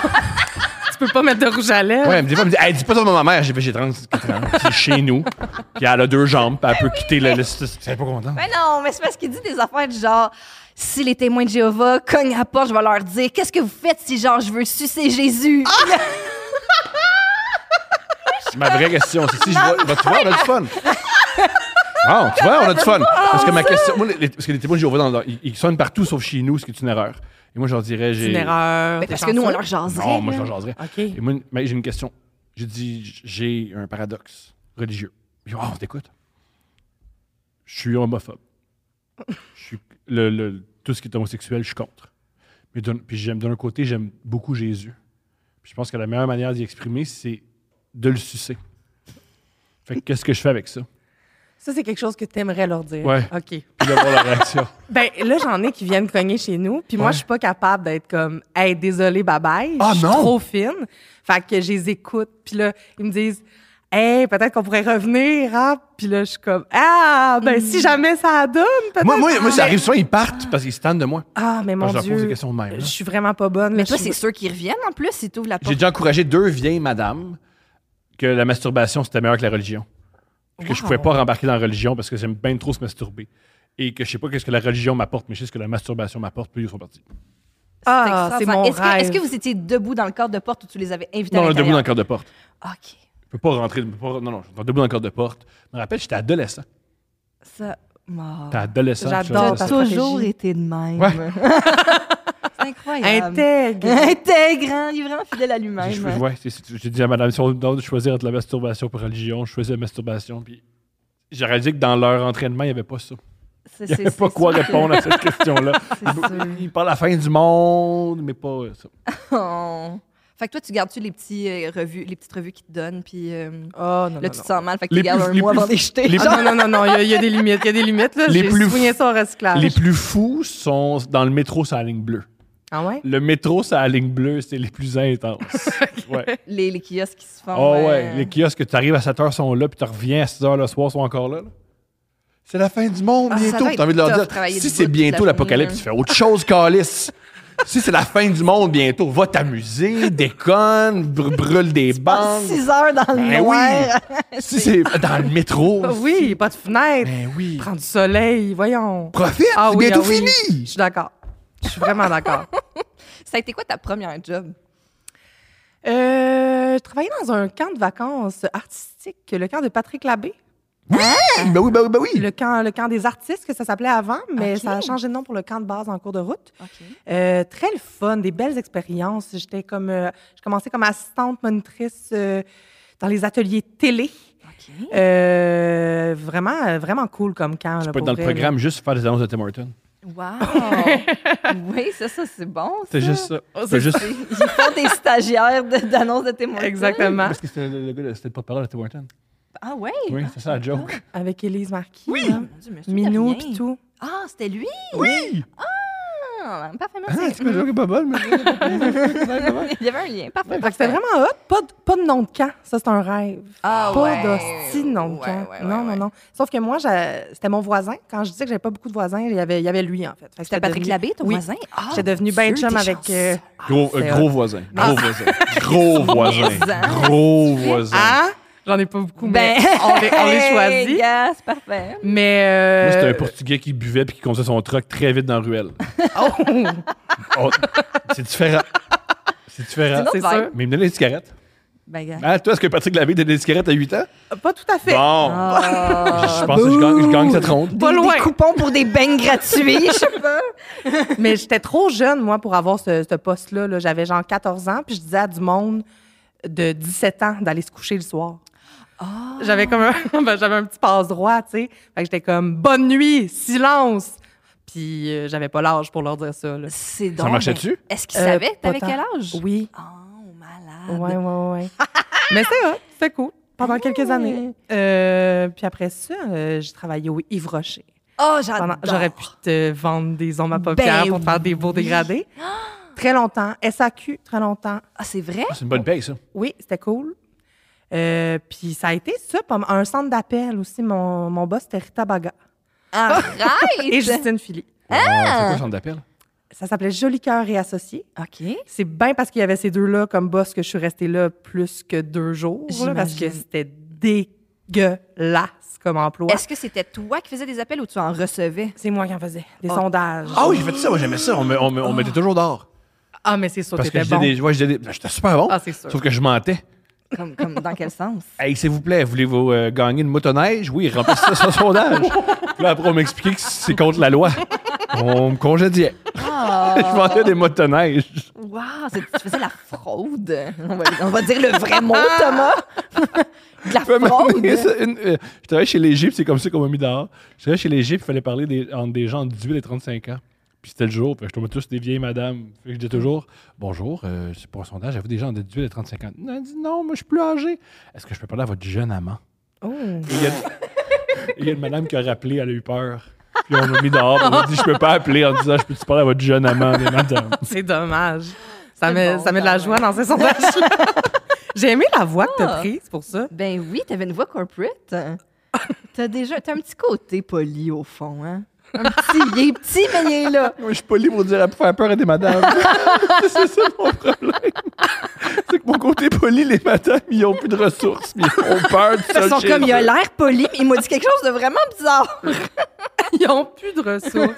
Tu peux pas mettre de rouge à lèvres. Ouais, elle me dit pas, elle me dit, hey, dis pas ça à ma mère. J'ai fait, j'ai trente-quatre ans. C'est chez nous. Puis elle a deux jambes. Puis elle peut quitter le. le c'est pas content. Mais non, mais c'est parce qu'il dit des affaires du genre si les témoins de Jéhovah cognent à la porte, je vais leur dire qu'est-ce que vous faites si genre je veux sucer Jésus. Ma vraie question, c'est si je vois. bah, tu vois, on a du fun. Non, tu vois, on a du fun. Parce que ma question. Moi, les, parce que les témoins de Jéhovah, dans, dans- ils, ils sonnent partout sauf chez nous, ce qui est une erreur. Et moi, je leur dirais, C'est j'ai. une erreur. Mais t'es parce que nous, on chanceux. leur jaserait. Non, moi, là. je leur jaserais. OK. Et moi, mais j'ai une question. J'ai dit, j'ai un paradoxe religieux. Ils disent, oh, on t'écoute. Je suis homophobe. Je suis le, le- tout ce qui est homosexuel, je suis contre. Mais d'un, puis j'aime d'un côté, j'aime beaucoup Jésus. Puis je pense que la meilleure manière d'y exprimer, c'est de le sucer. Fait que qu'est-ce que je fais avec ça? Ça, c'est quelque chose que tu aimerais leur dire. Ouais. OK. Puis d'avoir la réaction. Ben là, j'en ai qui viennent cogner chez nous. Puis moi, Ouais. je suis pas capable d'être comme « Hey, désolé, bye-bye. Ah, Je suis non? trop fine. » Fait que je les écoute. Puis là, ils me disent « Hey, peut-être qu'on pourrait revenir, hein? » Puis là, je suis comme « Ah, ben si jamais ça donne, peut-être. » moi, moi, moi, ça Mais- arrive souvent, ils partent parce qu'ils se tannent de moi. Ah, mais Moi, mon je leur pose des Dieu. questions de même. Je là. suis vraiment pas bonne. Mais là, toi, je c'est suis- sûr qu'ils reviennent en plus si tu ouvres la J'ai porte. déjà encouragé deux vieilles madames que la masturbation, c'était meilleur que la religion. Puis que je Wow. pouvais pas rembarquer dans la religion parce que j'aime bien trop se masturber. Et que je sais pas qu'est-ce que la religion m'apporte, mais je sais ce que la masturbation m'apporte, puis ils sont partis. Ah, c'est extraordinaire. mon Est-ce que, rêve. est-ce que vous étiez debout dans le cadre de porte ou tu les avais invités Non, à on est debout dans le l'intérieur? cadre de porte. OK. Je peux pas rentrer. je peux pas- non, non, je suis debout dans le cadre de porte. Je me rappelle, j'étais adolescent. Ça... Oh. T'es adolescent. je J'adore faisais ta ça. T'as toujours stratégie. été de même. Ouais. C'est incroyable. Intègre. Intègre, il est vraiment fidèle à Je- lui-même. je- ouais, c'est- c'est- j'ai dit à madame, si on me demande de choisir entre la masturbation et la religion, je choisis la masturbation. Puis j'ai réalisé que dans leur entraînement, il n'y avait pas ça. C'est- Il n'y c'est- avait pas c'est quoi sûr. répondre à cette question-là. C'est sûr. Ils parlent à la fin du monde, mais pas euh, ça. Oh. Fait que toi, tu gardes-tu les, petits, euh, revues, les petites revues qu'ils te donnent, puis euh, Oh, non, là, non, tu non. te sens mal, fait que Les tu gardes plus- un les mois plus- avant de les jeter. les- Ah, non, non, non, non, il y, a- il y a des limites. Il y a des limites. Là. Les J'ai plus soigné ça au recyclage. Les plus fous sont dans le métro sur la ligne bleue. Ah ouais? Le métro sur la ligne bleue, c'est les plus intenses. Ouais. Les, les kiosques qui se font. Oh euh, ouais, les kiosques, tu arrives à sept heures, sont là, puis tu reviens à six heures le soir, sont encore là. là. C'est la fin du monde Ah, ça bientôt. doit T'as envie de leur être tough, dire, travailler si debout c'est toute bientôt la l'apocalypse, journée, tu fais autre chose, calice. Si c'est la fin du monde bientôt, va t'amuser, déconne, br- brûle des banques. six heures dans le Ben noir. Si c'est dans le métro. Ah oui, pas de fenêtre. Ben oui. Prends du soleil, voyons. Profite, Ah c'est oui, bientôt ah oui. fini. Je suis d'accord. Je suis vraiment d'accord. Ça a été quoi ta première job? Euh, je travaillais dans un camp de vacances artistique, le camp de Patrick Labbé. Ben oui, ben oui, ben oui. Le camp, le camp des artistes, que ça s'appelait avant, mais Ok. ça a changé de nom pour le camp de base en cours de route. OK. Euh, très le fun, des belles expériences. J'étais comme, euh, je commençais comme assistante monitrice euh, dans les ateliers télé. OK. Euh, vraiment, vraiment cool comme camp. Tu là, peux être pour dans le vrai, programme juste pour faire des annonces de Tim Hortons. Wow! oui, c'est ça, c'est bon. Ça. C'est juste ça. Oh, C'est c'est juste Ils font des stagiaires de- d'annonces de témoins. là. Exactement. Parce que c'était le, le gars, de- c'était le porte-parole de Tim Hortons. Ah ouais? Oui, c'est ça la joke. Avec Élise Marquis. Oui. hein. Mon Dieu, mais je me souviens Minou rien. puis tout. Ah, c'était lui? Oui! Ah, parfait, Ah, merci. tu me joke est pas bonne, mais. Il y avait un lien. Parfait. Fait que parfait. c'était vraiment hot. Pas de, pas de nom de camp. Ça, c'est un rêve. Ah, pas ouais. d'hostie de nom de Ouais, camp. ouais, non, ouais, non, ouais. non. Sauf que moi, j'ai- c'était mon voisin. Quand je disais que j'avais pas beaucoup de voisins, il y avait, il y avait lui, en fait. Fait que C'était j'étais Patrick devenue- Labbé, ton Oui. voisin? Ah, J'étais devenue Dieu, ben chum t'es avec... chanceux. euh, Gros, euh, c'est gros hot. voisin. Gros voisin. Gros voisin. Niaisant. Gros voisin. Hein? J'en ai pas beaucoup, Ben, mais on les, on les hey, choisit. gars, c'est parfait. Mais... euh, Moi, c'était un Portugais qui buvait puis qui conduisait son truck très vite dans la ruelle. Oh! Oh, c'est différent. C'est différent. C'est C'est une autre sûr. vibe. Mais il me donnait des cigarettes. Ben, gars. Ah, toi, est-ce que Patrick Labbé donnait des cigarettes à huit ans? Pas tout à fait. Bon. Ah, Je pense que je gagne, je gagne cette ronde. des, Pas loin. des coupons pour des beignes gratuits, je sais pas. Mais j'étais trop jeune, moi, pour avoir ce, ce poste-là. là. J'avais genre quatorze ans, puis je disais à du monde de dix-sept ans d'aller se coucher le soir. Ah. J'avais comme un, ben, j'avais un petit passe-droit, tu sais. Fait que j'étais comme « Bonne nuit, silence! » Puis euh, j'avais pas l'âge pour leur dire ça, là. C'est Ça donc. marchait ben, dessus? Est-ce qu'ils Euh, savaient que pas t'avais tant. quel âge? Oui. Oh, malade. Ouais, ouais, ouais. Mais c'est hot, c'était cool. Pendant quelques années. Euh, puis après ça, euh, j'ai travaillé au Yves Rocher. Oh, Pendant- j'adore. J'aurais pu te vendre des ombres à paupières Ben pour te faire des beaux oui. dégradés. Très longtemps. S A Q, très longtemps. Ah, c'est vrai? C'est une bonne paye, ça. Oui, c'était cool. Euh, puis ça a été ça, pas- un centre d'appel aussi. Mon, mon boss, c'était Rita Baga Arrête! et Justine Philly. Ah! C'est quoi le centre d'appel? Ça s'appelait Joli Cœur et Associés. OK. C'est bien parce qu'il y avait ces deux-là comme boss que je suis restée là plus que deux jours. là, parce que J'imagine. c'était dégueulasse comme emploi. Est-ce que c'était toi qui faisais des appels ou tu en recevais? C'est moi qui en faisais. Des Oh. sondages. Ah oui, j'ai fait ça. Moi, j'aimais ça. On me, on me- on me mettait toujours dehors. Ah, mais c'est sûr, Parce que t'étais je disais bon. des. Ouais, je disais des- J'étais super bon. Ah, c'est sûr. Sauf que je mentais. Comme, comme dans quel sens? Hey, s'il vous plaît, voulez-vous euh, gagner une motoneige? Oui, remplissez ça sur le sondage. Puis là, après, on m'expliquait que c'est contre la loi. On me congédiait. Je vendais des motoneiges. Wow, c'est- tu faisais la fraude. On va, on va dire le vrai mot, Thomas. De la Ouais, mais- fraude. mais ça, une- euh, je travaillais chez l'Égypte, c'est comme ça qu'on m'a mis dehors. Je travaillais chez l'Égypte, il fallait parler des, entre des gens de dix-huit et trente-cinq ans. Puis c'était le jour, puis je tombais tous des vieilles madames. Fait que je disais toujours Bonjour, euh, c'est pour un sondage, avez-vous des gens de dix-huit et trente-cinq ans? Non, elle dit non, moi je suis plus âgé. Est-ce que je peux parler à votre jeune amant? Oh. Et Il y, a, il y a une madame qui a rappelé, elle a eu peur. Puis on m'a mis dehors, puis on m'a dit je peux pas appeler en disant je peux-tu parler à votre jeune amant, des madames. C'est dommage. Ça C'est met, bon, ça met de la quand joie dans ces sondages-là. J'ai aimé la voix que t'as Ah. prise pour ça. Ben oui, t'avais une voix corporate. T'as déjà t'as un petit côté poli au fond, hein? Un petit, il est petit, mais il est là. Moi, je suis pas libre pour dire pour faire peur à des madames. C'est ça mon problème. C'est que mon côté poli, les madames, ils ont plus de ressources. Ils ont peur de ça. Ils sont chez comme, il a eux. l'air poli, mais il m'a dit quelque chose de vraiment bizarre. Ils ont plus de ressources.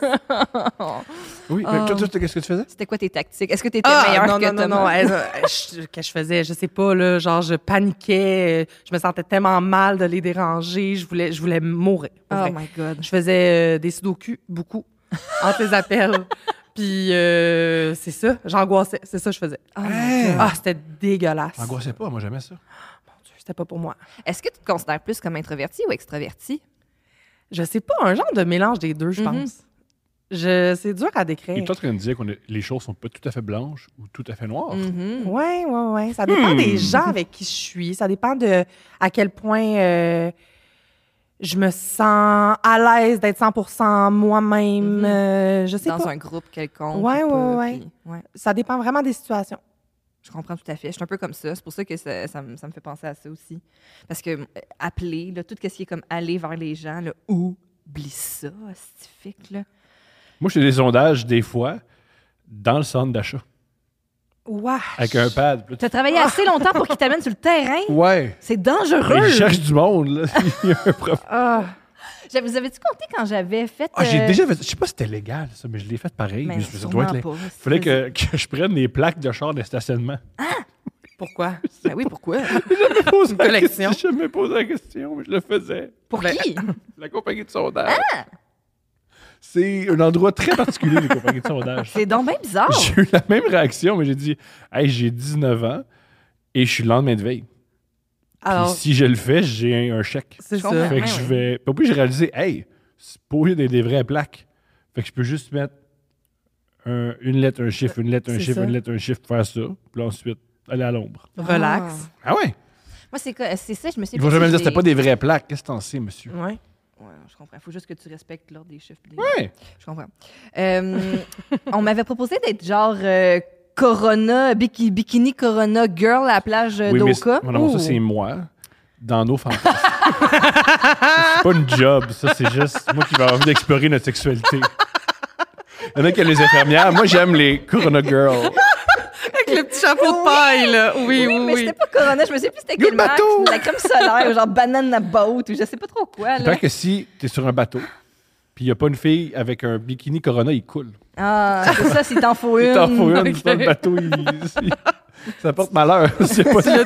Oui, mais toi, toi, qu'est-ce que tu faisais? C'était quoi tes tactiques? Est-ce que t'étais Ah, meilleur non, que non, non, Thomas? non. Elle, euh, je- que je faisais, je sais pas, là, genre, je paniquais. euh, Je me sentais tellement mal de les déranger. Je voulais, je voulais mourir. pour Oh vrai. my God. Je faisais euh, des sudoku, beaucoup, entre les appels. Puis, euh, c'est ça, j'angoissais. C'est ça que je faisais. Oh my Hey. God. Ah, c'était dégueulasse. Angoissez pas, moi, j'aimais ça. Mon Dieu, c'était pas pour moi. Est-ce que tu te considères plus comme introverti ou extraverti? Je sais pas, un genre de mélange des deux, je Mhm. pense. Je, c'est dur à décrire. Et toi, tu viens de dire que les choses sont pas tout à fait blanches ou tout à fait noires. Mhm. Oui, oui, oui. Ça dépend Hmm. des gens avec qui je suis. Ça dépend de à quel point euh, je me sens à l'aise d'être cent pour cent moi-même. Mhm. Euh, je sais Dans pas. un groupe quelconque. Ouais, ou ouais, pas, ouais. puis- ouais. Ça dépend vraiment des situations. Je comprends tout à fait. Je suis un peu comme ça. C'est pour ça que ça, ça, me- ça me fait penser à ça aussi. Parce que euh, appeler, là, tout ce qui est comme aller vers les gens, là, oublie ça, astifique, là. Moi, je fais des sondages, des fois, dans le centre d'achat, Ouais. avec un pad. Puis là, Tu as travaillé assez longtemps pour qu'ils t'amènent sur le terrain. tu- Ouais. C'est Mais dangereux. je cherche du monde, là. Il y a un prof- Ah. Je- Vous avez-tu compté quand j'avais fait. Ah, j'ai euh, déjà fait. Je sais pas si c'était légal, ça, mais je l'ai fait pareil. mais Mais ça sûrement doit être. pas. Il fallait que, que je prenne les plaques de char de stationnement. Pourquoi? Ben oui, pourquoi? Une collection. Je me posais la question, mais je le faisais. Pour Ben- qui? La compagnie de sondage. C'est un endroit très particulier, les compagnies de sondage. C'est donc bien bizarre. J'ai eu la même réaction, mais j'ai dit hey, j'ai dix-neuf ans et je suis le lendemain de veille. Alors, Puis si je le fais, j'ai un, un chèque. c'est je ça. comprends. Fait que Ouais, je ouais. vais. Puis après, j'ai réalisé hey, c'est pas des, des vraies plaques. Fait que je peux juste mettre un- une lettre, un chiffre, une lettre, un C'est chiffre, ça. une lettre, un chiffre, faire ça. Puis là, ensuite, aller à l'ombre. Relax. Ah ouais? Moi, c'est quoi- c'est ça, je me suis Ils vont jamais me dire que c'était pas des vraies plaques. Qu'est-ce que t'en sais, monsieur? Ouais. Ouais, je comprends. Il faut juste que tu respectes l'ordre des chiffres. Des... Ouais. Je comprends. Euh, on m'avait proposé d'être genre euh, Corona, biki- bikini Corona girl à la plage euh, Oui, mais d'Oka. c'est- non, ça, Ouh. c'est moi. Dans nos fantasmes. C'est pas une job, ça, c'est juste moi qui vais avoir envie d'explorer notre sexualité. Il y en a qui aiment les infirmières. Moi, j'aime les Corona Girls. Avec le petit chapeau de paille, là. Oui, oui, Oui, mais oui. c'était pas Corona. Je me sais plus c'était Le quelle marque. bateau! La crème solaire, genre banana boat ou je sais pas trop quoi. C'est Là. vrai que si t'es sur un bateau, puis il n'y a pas une fille avec un bikini Corona, il coule. Ah, c'est ça, si t'en faut une. T'en faut une, ok. sinon le bateau, il, il- ça porte malheur. C'est pas ça.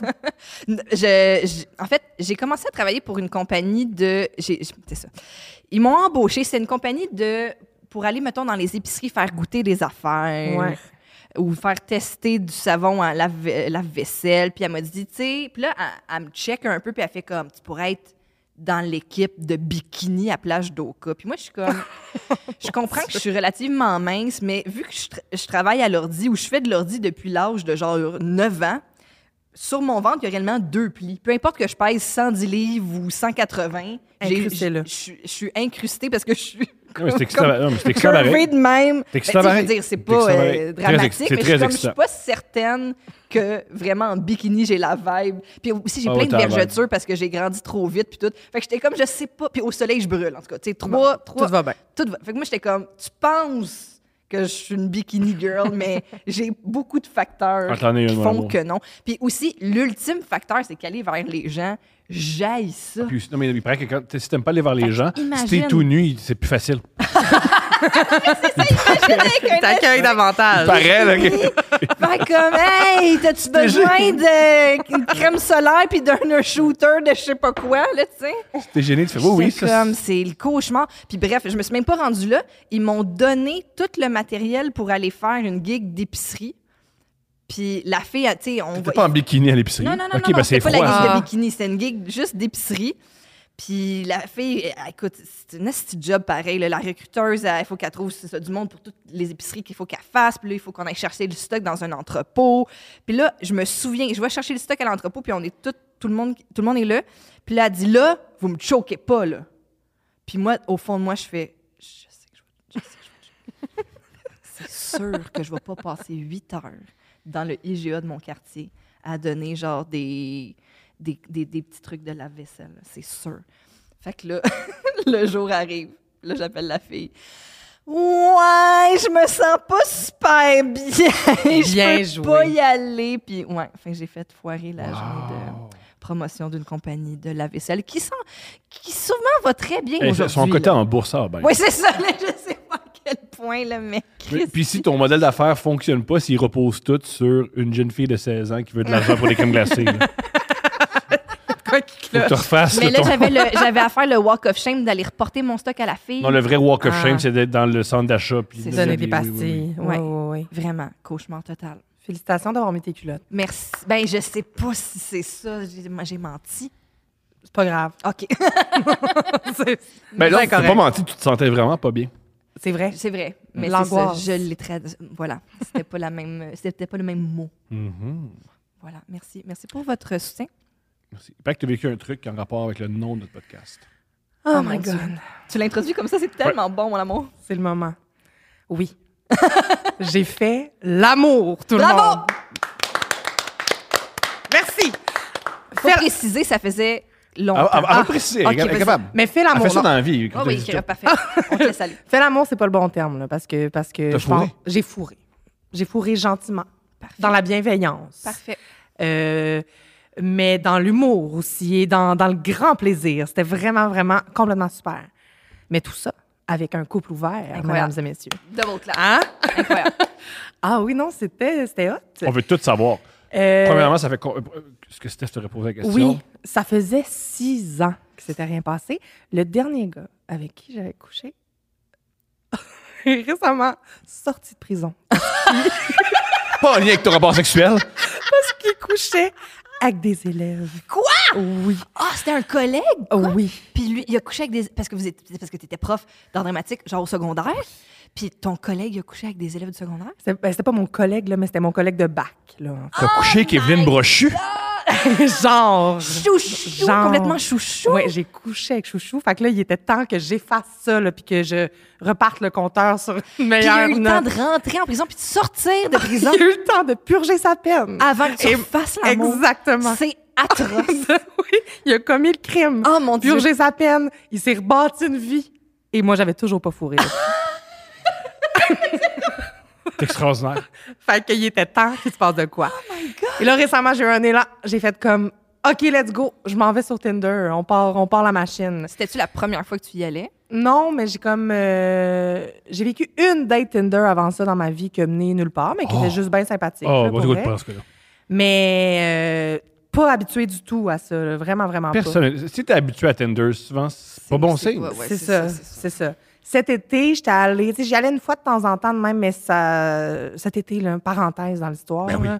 Je, je- en fait, j'ai commencé à travailler pour une compagnie de. j'ai- j'- C'est ça. Ils m'ont embauché. C'est une compagnie de. Pour aller, mettons, dans les épiceries, faire goûter des affaires. Ouais. Ou faire tester du savon à lave- lave-vaisselle. Puis elle m'a dit, tu sais. Puis là, elle, elle me check un peu, puis elle fait comme, tu pourrais être dans l'équipe de bikini à plage d'Oka. Puis moi, je suis comme. Je comprends que je suis relativement mince, mais vu que je, tra- je travaille à l'ordi ou je fais de l'ordi depuis l'âge de genre neuf ans, sur mon ventre, il y a réellement deux plis. Peu importe que je pèse cent dix livres ou cent quatre-vingts, j'ai- Incrustée là. je je- je suis incrustée parce que je suis Non, mais c'est excitant, non, mais c'est excitant curvée pareil. de même. C'est excitant Ben, tu sais, je veux pareil. dire, c'est C'est pas excitant euh, pareil. Très dramatique, ex- c'est mais je très suis, comme, je excitant. suis pas certaine que vraiment en bikini, j'ai la vibe. Puis aussi, j'ai Ah plein ouais, de t'as la vibe. vergetures parce que j'ai grandi trop vite puis tout. Fait que j'étais comme, je sais pas. Puis au soleil, je brûle, en tout cas. Tu sais, trois, trois, Tout va bien. tout va. Fait que moi, j'étais comme, tu penses que je suis une bikini girl, mais j'ai beaucoup de facteurs Ah, t'en es une, qui mon font amour. que non. Puis aussi, l'ultime facteur, c'est qu'aller vers les gens, j'haïs ça. Puis, non, mais il paraît que quand, t'sais, si t'aimes pas aller vers les gens, si imagine. t'es tout nu, c'est plus facile. T'accueilles davantage. Il paraît, là, que- Fait comme, hey, t'as-tu besoin d'une crème solaire puis d'un shooter de je sais pas quoi, là, tu sais? si t'es gêné, tu fais oui, oui, J'étais ça. comme, c'est le cauchemar. Puis bref, je me suis même pas rendue là. Ils m'ont donné tout le matériel pour aller faire une gig d'épicerie. Puis la fille, tu sais, on T'es va... pas en bikini à l'épicerie. Non, non, non, Ok, non, ben non, c'est c'était pas froid. la gig Ah. de bikini, c'était une gig juste d'épicerie. Puis la fille, elle- écoute, c'est une esti job pareil. là. La recruteuse, elle, il faut qu'elle trouve c'est ça, du monde pour toutes les épiceries qu'il faut qu'elle fasse. Puis là, il faut qu'on aille chercher du stock dans un entrepôt. Puis là, je me souviens, je vais chercher le stock à l'entrepôt, puis on est tout, tout, le monde, tout le monde est là. Puis là, elle dit, là, vous me choquez pas, là. Puis moi, au fond de moi, je fais, je sais que je vais, je sais que je vais te choquer. C'est sûr que je vais pas passer huit heures dans le I G A de mon quartier à donner genre des, des, des, des petits trucs de lave-vaisselle. là. C'est sûr. Fait que là, le jour arrive. Là, j'appelle la fille. Ouais, je me sens pas super bien. Bien je peux joué. pas y aller. Puis ouais, enfin, j'ai fait foirer la journée de Wow. promotion d'une compagnie de lave-vaisselle qui, sent, qui souvent va très bien Hey, aujourd'hui. son côté là. en bourse, ça, ben. Oui, c'est ça. Là, je sais pas à quel point, là, mais Mais- Christ. Puis si ton modèle d'affaires fonctionne pas, s'il repose tout sur une jeune fille de seize ans qui veut de l'argent pour des crèmes glacées, là. Quoi qu'il Faut que tu cloche. refasses Mais là, ton- j'avais, le- j'avais à faire le walk of shame d'aller reporter mon stock à la fille. Non, le vrai walk of Ah. shame, c'est d'être dans le centre d'achat. puis C'est de- Donner oui, des oui, pastilles. oui, oui. Oui, Ouais. oui, oui. Vraiment, cauchemar total. Félicitations d'avoir mis tes culottes. Merci. Ben, je sais pas si c'est ça. J'ai, moi, j'ai menti. C'est pas grave. OK. C'est Ben non, bien t'as correct. pas menti, tu te sentais vraiment pas bien. C'est vrai. C'est vrai. Mais c'est L'angoisse. ça, je l'ai traduit. Voilà. C'était pas la même, c'était pas le même mot. Mhm. Voilà. Merci. Merci pour votre soutien. Merci. Il paraît que tu as vécu un truc en rapport avec le nom de notre podcast. Oh, Oh my mon Dieu. God. Tu l'introduis comme ça, c'est tellement bon, mon amour. C'est le moment. Oui. J'ai fait l'amour, tout Bravo! le monde. Merci. Faut Fais- préciser, ça faisait Elle longtemps. elle- elle va Ah, préciser, ok, elle est vas-y. capable. Mais fais Elle l'amour. fait ça non? dans la vie. Ah oui, ok, parfait. On te laisse aller. Fais l'amour, c'est pas le bon terme, là, parce que, parce que T'as je pense- fourré? j'ai fourré. J'ai fourré gentiment, Parfait. dans la bienveillance. Parfait. Euh, mais dans l'humour aussi et dans, dans le grand plaisir. C'était vraiment, vraiment complètement super. Mais tout ça avec un couple ouvert, Incroyable. mesdames et messieurs. Double clap. Hein? Incroyable. Ah oui, non, c'était, c'était hot. On veut tout savoir. Euh, Premièrement, ça fait. co- euh, Est-ce que Steph t'aurait posé la question? Oui, ça faisait six ans que s'était rien passé. Le dernier gars avec qui j'avais couché est récemment sorti de prison. Pas en lien avec ton rapport sexuel. Parce qu'il couchait avec des élèves. Quoi? Oui. Ah, c'était un collègue? Oui. Puis lui, il a couché avec des... Parce que vous êtes... parce que t'étais prof d'art dramatique, genre au secondaire. Puis ton collègue, il a couché avec des élèves du secondaire? C'était, ben, c'était pas mon collègue, là, mais c'était mon collègue de bac. Là. T'as couché avec Evelyne Brochu. Genre. Chouchou! Genre. Complètement chouchou! Oui, j'ai couché avec Chouchou. Fait que là, il était temps que j'efface ça, là, puis que je reparte le compteur sur une Puis il meilleure a eu le temps note. de rentrer en prison puis de sortir de prison Il a eu le temps de purger sa peine. avant que tu Et- refasses l'amour. Exactement. C'est atroce. Oui, il a commis le crime. Oh mon Dieu! Purgé sa peine. Il s'est rebâti une vie. Et moi, j'avais toujours pas fourré. là. C'est extraordinaire. Fait qu'il était temps qu'il se passe de quoi. Oh my God! Et là, récemment, j'ai eu un élan. J'ai fait comme, OK, let's go. Je m'en vais sur Tinder. On part, on part la machine. C'était-tu la première fois que tu y allais? Non, mais j'ai comme... euh, j'ai vécu une date Tinder avant ça dans ma vie qui a mené nulle part, mais qui Oh. était juste bien sympathique. Oh, là, moi, pour je vrai. pense que là. Mais euh, pas habituée du tout à ça. là. Vraiment, vraiment pas. Personne. Si t'es habitué à Tinder, souvent, c'est pas bon c'est signe. quoi, ouais. c'est c'est ça, ça, c'est ça. c'est ça. Cet été, j'étais allée... Tu sais, j'y allais une fois de temps en temps de même, mais ça... Cet été, là, parenthèse dans l'histoire. Ben oui. là.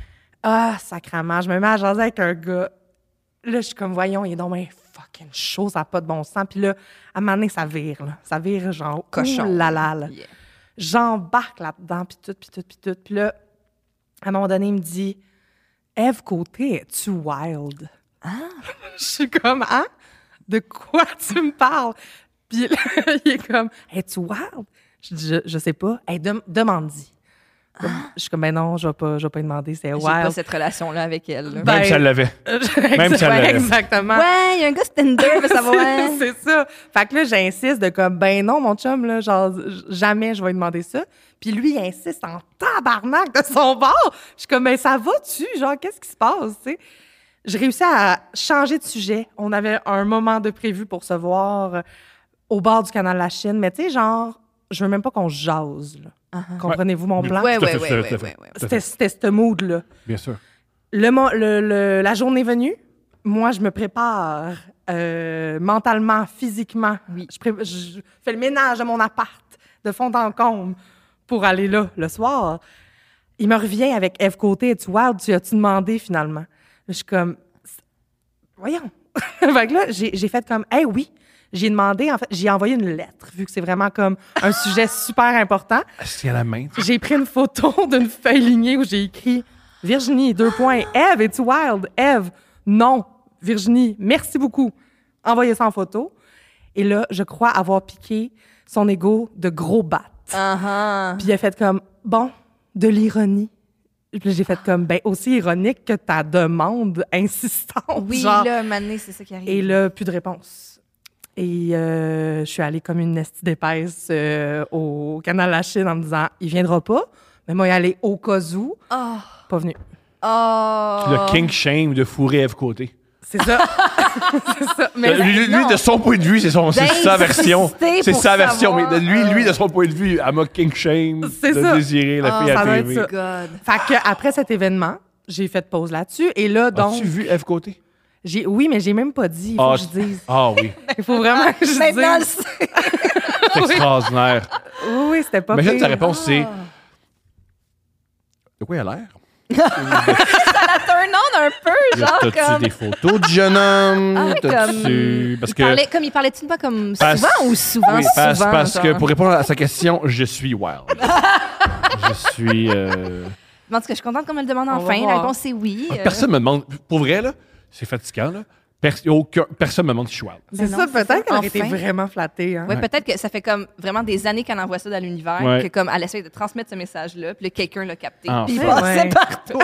Ah, sacrément. Je me mets à jaser avec un gars. Là, je suis comme, voyons, il est donc bien fucking chaud, ça n'a pas de bon sens. Puis là, à un moment donné, ça vire, là. Ça vire, genre, Cochon. ouh là là, là. Yeah. J'embarque là-dedans, puis tout, puis tout, puis tout. Puis là, à un moment donné, il me dit, Ève Côté, es-tu wild? Ah! Je suis comme, hein? De quoi tu me parles? Puis là, il est comme, es-tu wild? Je dis, je, je sais pas. Hey, dem- demande-y. Comme- Je suis comme, ben non, je vais pas, je vais pas lui demander, c'est J'ai pas wild. cette relation-là avec elle. là. Ben, Même si elle l'avait. Même si elle Ouais, l'avait. exactement. Ouais, il y a un gars sur Tinder, mais ça va. hein. C'est ça. Fait que là, j'insiste de comme, ben non, mon chum, là, genre, j- jamais je vais lui demander ça. Puis lui, il insiste en tabarnak de son bord. Je suis comme, ben ça va-tu? Genre, qu'est-ce qui se passe, tu sais? J'ai réussi à changer de sujet. On avait un moment de prévu pour se voir euh, au bord du canal de la Chine. Mais tu sais, genre, je veux même pas qu'on jase, là. Uh-huh. Comprenez-vous mon plan? Ouais, Tout à ouais, fait, ouais, tout à ouais, fait, ouais, tout à fait. ouais. Tout à C'était, fait. c'était ce mood-là. Bien sûr. Le, mo- le- le- la journée est venue. Moi, je me prépare euh, mentalement, physiquement. Oui. Je, pré- je fais le ménage de mon appart de fond en comble pour aller là le soir. Il me revient avec Ève Côté, es-tu wild? Tu as-tu demandé finalement? Je suis comme, voyons. Fait que là, j'ai, j'ai fait comme, hey, oui. J'ai demandé, en fait, j'ai envoyé une lettre, vu que c'est vraiment comme un sujet super important. Est-ce qu'il y a la main? J'ai pris une photo d'une feuille lignée où j'ai écrit Virginie, deux points. Ève, es-tu wild? Ève, non. Virginie, merci beaucoup. Envoyez ça en photo. Et là, je crois avoir piqué son ego de gros battes. Uh-huh. Puis il a fait comme, bon, de l'ironie. Puis j'ai fait comme, ben, aussi ironique que ta demande insistante. Oui, genre. là, Mané, c'est ça qui arrive. Et là, plus de réponse. Et euh, je suis allée comme une nestie d'épaisse euh, au canal La Chine en me disant, il viendra pas, mais moi, y aller au cas où. Oh. Pas venu. Oh. Le king shame de fourrer Ève Côté. C'est ça. c'est ça. Mais Euh, lui, lui, non. de son point de vue, c'est, son, c'est sa version. D'insister C'est pour sa version. Mais savoir. de lui, lui, de son point de vue, elle m'a king shame C'est de ça. désirer la Ah, fille ça à doit T être V. ça. God. fait que après cet événement, j'ai fait pause là-dessus. Et là, donc, As-tu vu Ève Côté? j'ai, oui, mais j'ai même pas dit. Il faut Ah, que je dise. Ah oui. Il faut vraiment que je Maintenant, le dise. sait. C'est extraordinaire. Oui, oui, c'était pas Imagine pire. ta réponse, c'est... Ah. De quoi il a l'air? turn on un peu, genre T'as-tu comme... des photos du jeune homme? Ah ouais, T'as-tu- Parce il que... parlait, comme il parlait-tu pas comme Parce- souvent ou souvent, Oui, parce, souvent? parce que genre? pour répondre à sa question, je suis wild. je suis... euh, En tout cas, je suis contente qu'on me le demande On va enfin. La voir. réponse, c'est oui. Euh, Personne me demande... Pour vrai, là, c'est fatigant, là. Pers- y a aucun... Personne me demande si je suis wild. C'est non, ça, c'est peut-être ça. qu'elle aurait été Enfin. vraiment flattée. Hein? Ouais, peut-être que ça fait comme vraiment des années qu'elle envoie ça dans l'univers, Ouais. que comme elle essaie de transmettre ce message-là, puis là, quelqu'un l'a capté. Enfin. Puis il passait Ouais. partout.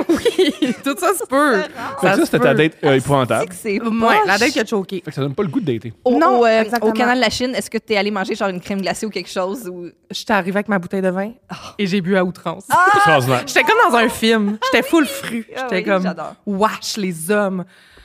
Oui, tout ça se peut. Fait que ça, se c'était peut. ta date euh, C'est épouvantable. que c'est Ouais, poche. la date qui a choqué. Fait que ça donne pas le goût de dater. Au, Non, au, euh, exactement. au canal de la Chine, est-ce que tu es allé manger genre une crème glacée ou quelque chose? Ou... J'étais arrivée avec ma bouteille de vin et j'ai bu à outrance. Extraordinaire. J'étais comme dans un film. J'étais full fru. Ah J'étais oui, comme j'adore. wesh les hommes.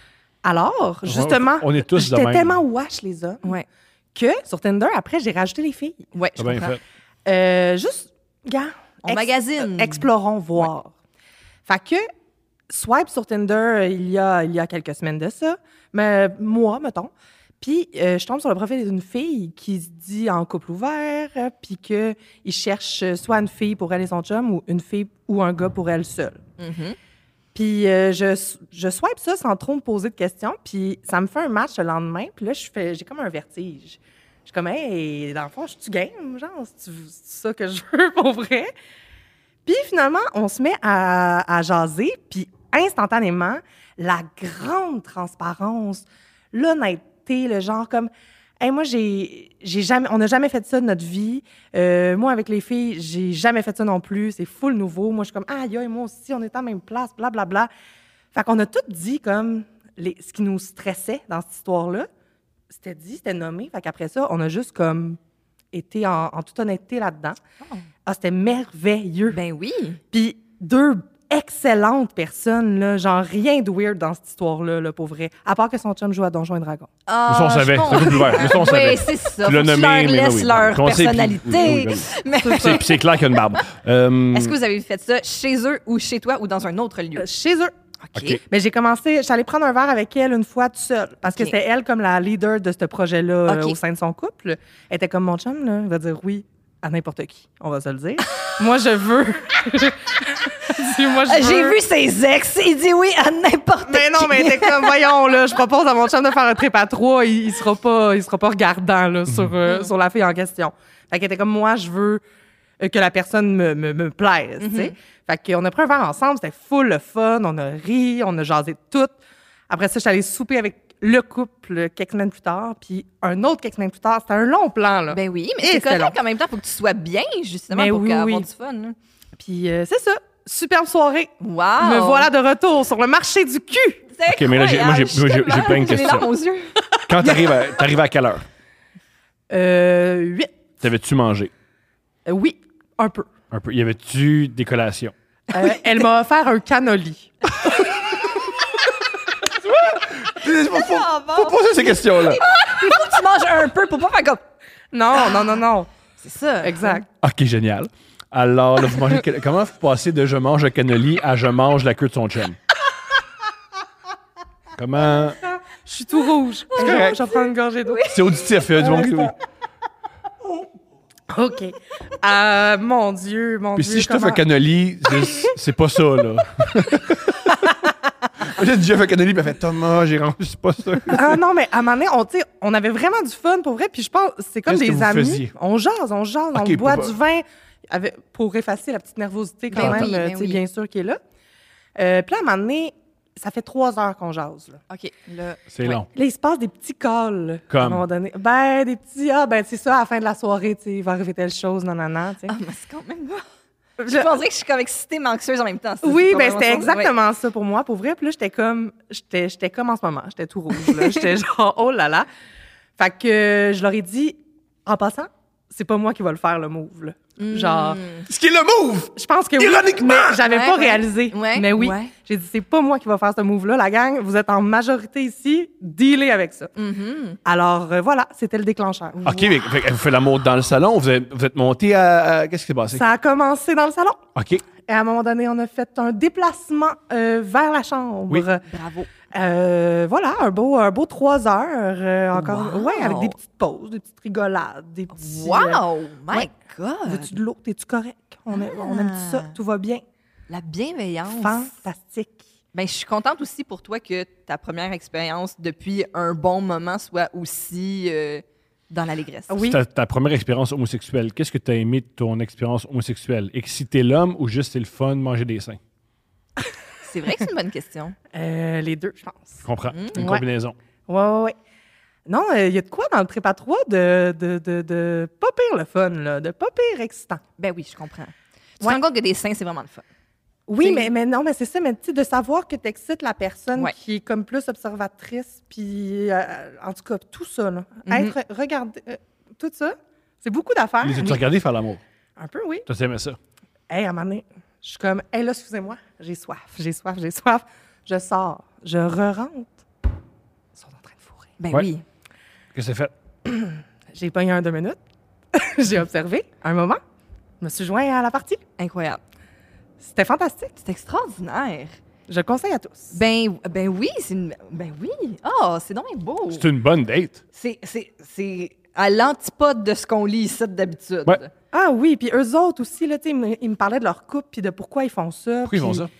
Alors, justement, on est tous de j'étais même. tellement wesh les hommes Ouais. que sur Tinder, après, j'ai rajouté les filles. Ouais, je T'as bien comprends. fait. Euh, juste, gars, On magazine. explorons, voir. Fait que, swipe sur Tinder euh, il y a, il y a quelques semaines de ça, mais moi, mettons. Puis, euh, je tombe sur le profil d'une fille qui se dit en couple ouvert, euh, puis qu'il cherche euh, soit une fille pour elle et son chum, ou une fille ou un gars pour elle seule. Mhm. Puis, euh, je, je swipe ça sans trop me poser de questions, puis ça me fait un match le lendemain, puis là, je fais, j'ai comme un vertige. Je suis comme, hey, dans le fond, je suis game, genre, c'est ça que je veux pour vrai. Puis finalement, on se met à, à jaser, puis instantanément, la grande transparence, l'honnêteté, le genre comme, hey, moi, j'ai, j'ai jamais, on n'a jamais fait ça de notre vie. Euh, moi, avec les filles, j'ai jamais fait ça non plus. C'est full nouveau. Moi, je suis comme, ah, et moi aussi, on est en même place, blablabla. Fait qu'on a tout dit comme les, ce qui nous stressait dans cette histoire-là. C'était dit, c'était nommé. Fait qu'après ça, on a juste comme été en, en toute honnêteté là-dedans. Oh. Ah, c'était merveilleux. Ben oui. Puis deux excellentes personnes, là, genre rien de weird dans cette histoire-là, là, pour vrai. À part que son chum joue à Donjons et Dragons. Ah, Mais ça, on je savait. comprends. C'est un peu ouvert. Mais ça, on savait. Oui, c'est ça. Tu l'as Faut que nommé, tu leur mais laisses oui. leur On sait, puis- personnalité. oui, oui, oui. Mais C'est, puis c'est clair qu'il y a une barbe. Euh, est-ce que vous avez fait ça chez eux ou chez toi ou dans un autre lieu? Euh, chez eux. OK. OK. Mais j'ai commencé, j'allais prendre un verre avec elle une fois toute seule. Parce que OK. c'était elle comme la leader de ce projet-là euh, OK. au sein de son couple. Elle était comme mon chum, là. Il va dire oui à n'importe qui. On va se le dire. Moi, je veux. Dis, moi, je J'ai veux- vu ses ex. Il dit oui à n'importe Mais non, qui. mais elle était comme, voyons, là, je propose à mon chum de faire un trip à trois. Il, il sera pas, il sera pas regardant, là, sur, euh, sur la fille en question. Fait qu'elle était comme, moi, je veux euh, que la personne me, me, me plaise, tu sais. Fait qu'on a pris un verre ensemble, c'était full le fun, on a ri, on a jasé tout. Après ça, je suis allée souper avec le couple quelques semaines plus tard, puis un autre quelques semaines plus tard. C'était un long plan, là. Ben oui, mais Et c'est c'était correct long. en même temps. Faut que tu sois bien, justement, Mais pour oui, avoir oui. du fun. là. Puis euh, c'est ça, superbe soirée. Wow! Me voilà de retour sur le marché du cul. C'est OK, mais là, j'ai- moi, j'ai- incroyable. moi, j'ai- Je suis j'ai plein de tellement- j'ai les questions. larmes aux yeux. Quand t'arrives à, t'arrives à quelle heure? Euh, huit. T'avais-tu mangé? Euh, oui, un peu. Un peu. Y avait-tu des collations? Euh, elle m'a offert un cannoli. Faut, faut, Ah, bon. faut poser ces questions-là. Il faut que tu manges un peu pour pas faire comme. Non, non, non, non. C'est ça. Exact. OK, génial. Alors, là, vous mangez... quel- comment vous passez de je mange un cannoli à je mange la queue de son chum? Comment... Je suis tout rouge. Je correct. je vais prendre une gorgée d'eau. C'est auditif, il y a du monde qui... oui. OK. Euh, mon Dieu, mon Puis Dieu. si je t'offre comment- un cannoli, c'est- c'est pas ça, là. J'ai déjà fait un cannoli, puis elle fait Thomas, j'ai rendu, c'est pas ça. Ah non, mais à un moment donné, on, tu sais, on avait vraiment du fun pour vrai. Puis je pense, c'est comme Qu'est-ce que des vous amis. faisiez? On jase, on jase, OK, on boit pour- du vin avec, pour effacer la petite nervosité quand Ben même, oui, euh, ben tu sais, oui. bien sûr, qui est là. Euh, puis là, à un moment donné, ça fait trois heures qu'on jase. Là. OK. Là, C'est ouais. long. Là, il se passe des petits calls. là, Comme? À un moment donné. Ben, des petits, ah, ben, c'est ça, à la fin de la soirée, tu sais, il va arriver telle chose, non, non, non, tu sais. Ah, mais c'est quand même. Je Je- penserais que je suis comme excitée mais anxieuse en même temps. Ça, Oui, c'est ben pas c'était vraiment ça. exactement ça pour moi, pour vrai. Puis là, j'étais comme, j'étais, j'étais comme en ce moment, j'étais tout rouge. Là. J'étais genre, oh là là. Fait que euh, je leur ai dit, en passant, c'est pas moi qui va le faire le move. Là. Ouais. Genre, Mm. Ce qui est le move! je pense que oui, Ironiquement! mais j'avais Ouais, pas ouais. réalisé. Ouais, mais oui, ouais. j'ai dit, c'est pas moi qui va faire ce move-là, la gang. Vous êtes en majorité ici, dealez avec ça. Mhm. Alors euh, voilà, c'était le déclencheur. OK, mais fait que vous faites l'amour dans le salon, vous êtes, vous êtes monté à... à- Qu'est-ce qui s'est passé? Ça a commencé dans le salon. OK. Et à un moment donné, on a fait un déplacement euh, vers la chambre. Oui. Bravo. Euh, voilà, un beau, un beau trois heures. euh, encore, Wow. ouais, avec des petites pauses, des petites rigolades, des petits. euh, Wow! My ouais. God! veux-tu de l'eau? T'es-tu correct? On, a- on aime Ah. ça? Tout va bien? La bienveillance. Fantastique. Ben, je suis contente aussi pour toi que ta première expérience depuis un bon moment soit aussi euh, dans l'allégresse. Oui. Ta, ta première expérience homosexuelle, qu'est-ce que tu as aimé de ton expérience homosexuelle? Exciter l'homme ou juste c'est le fun, manger des seins? C'est vrai que c'est une bonne question. Euh, les deux, je pense. Je comprends. Mm. Une Ouais. combinaison. Ouais, ouais, ouais. Non, il euh, y a de quoi dans le prépa trois de, de, de, de pas pire le fun, là, de pas pire excitant. Ben oui, je comprends. Tu Ouais. te rends compte que des seins, c'est vraiment le fun. Oui, T'sais- mais, mais non, mais c'est ça, mais tu sais, de savoir que tu excites la personne Ouais. qui est comme plus observatrice, puis euh, en tout cas, tout ça, là. Mhm. Être, regarder, euh, tout ça, c'est beaucoup d'affaires. Les as-tu Oui. regardé faire l'amour? Un peu, oui. Tu aimé ça? Hey, à un moment donné, je suis comme, hey, là, excusez-moi, j'ai soif, j'ai soif, j'ai soif. Je sors, je re-rentre. Ils sont en train de fourrer. Ben Ouais. oui. Qu'est-ce que c'est fait? J'ai pogné un deux minutes. J'ai observé un moment. Je me suis joint à la partie. Incroyable. C'était fantastique. C'est extraordinaire. Je le conseille à tous. Ben, ben oui, c'est une... Ben oui. Oh, c'est donc bien beau. C'est une bonne date. C'est, c'est, c'est à l'antipode de ce qu'on lit ici d'habitude. Ouais. Ah oui, puis eux autres aussi, là, tu sais, ils me- ils me parlaient de leur couple puis de pourquoi ils font ça. Pourquoi ils font puis- ça?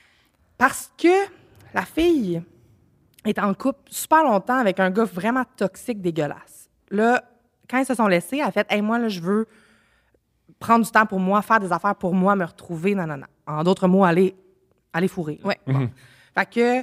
Parce que la fille est en couple super longtemps avec un gars vraiment toxique, dégueulasse. Là, quand ils se sont laissés, elle a fait « Hey, moi, là, je veux prendre du temps pour moi, faire des affaires pour moi, me retrouver, nanana. » En d'autres mots, aller, aller fourrer. là. Ouais. Mhm. Fait que,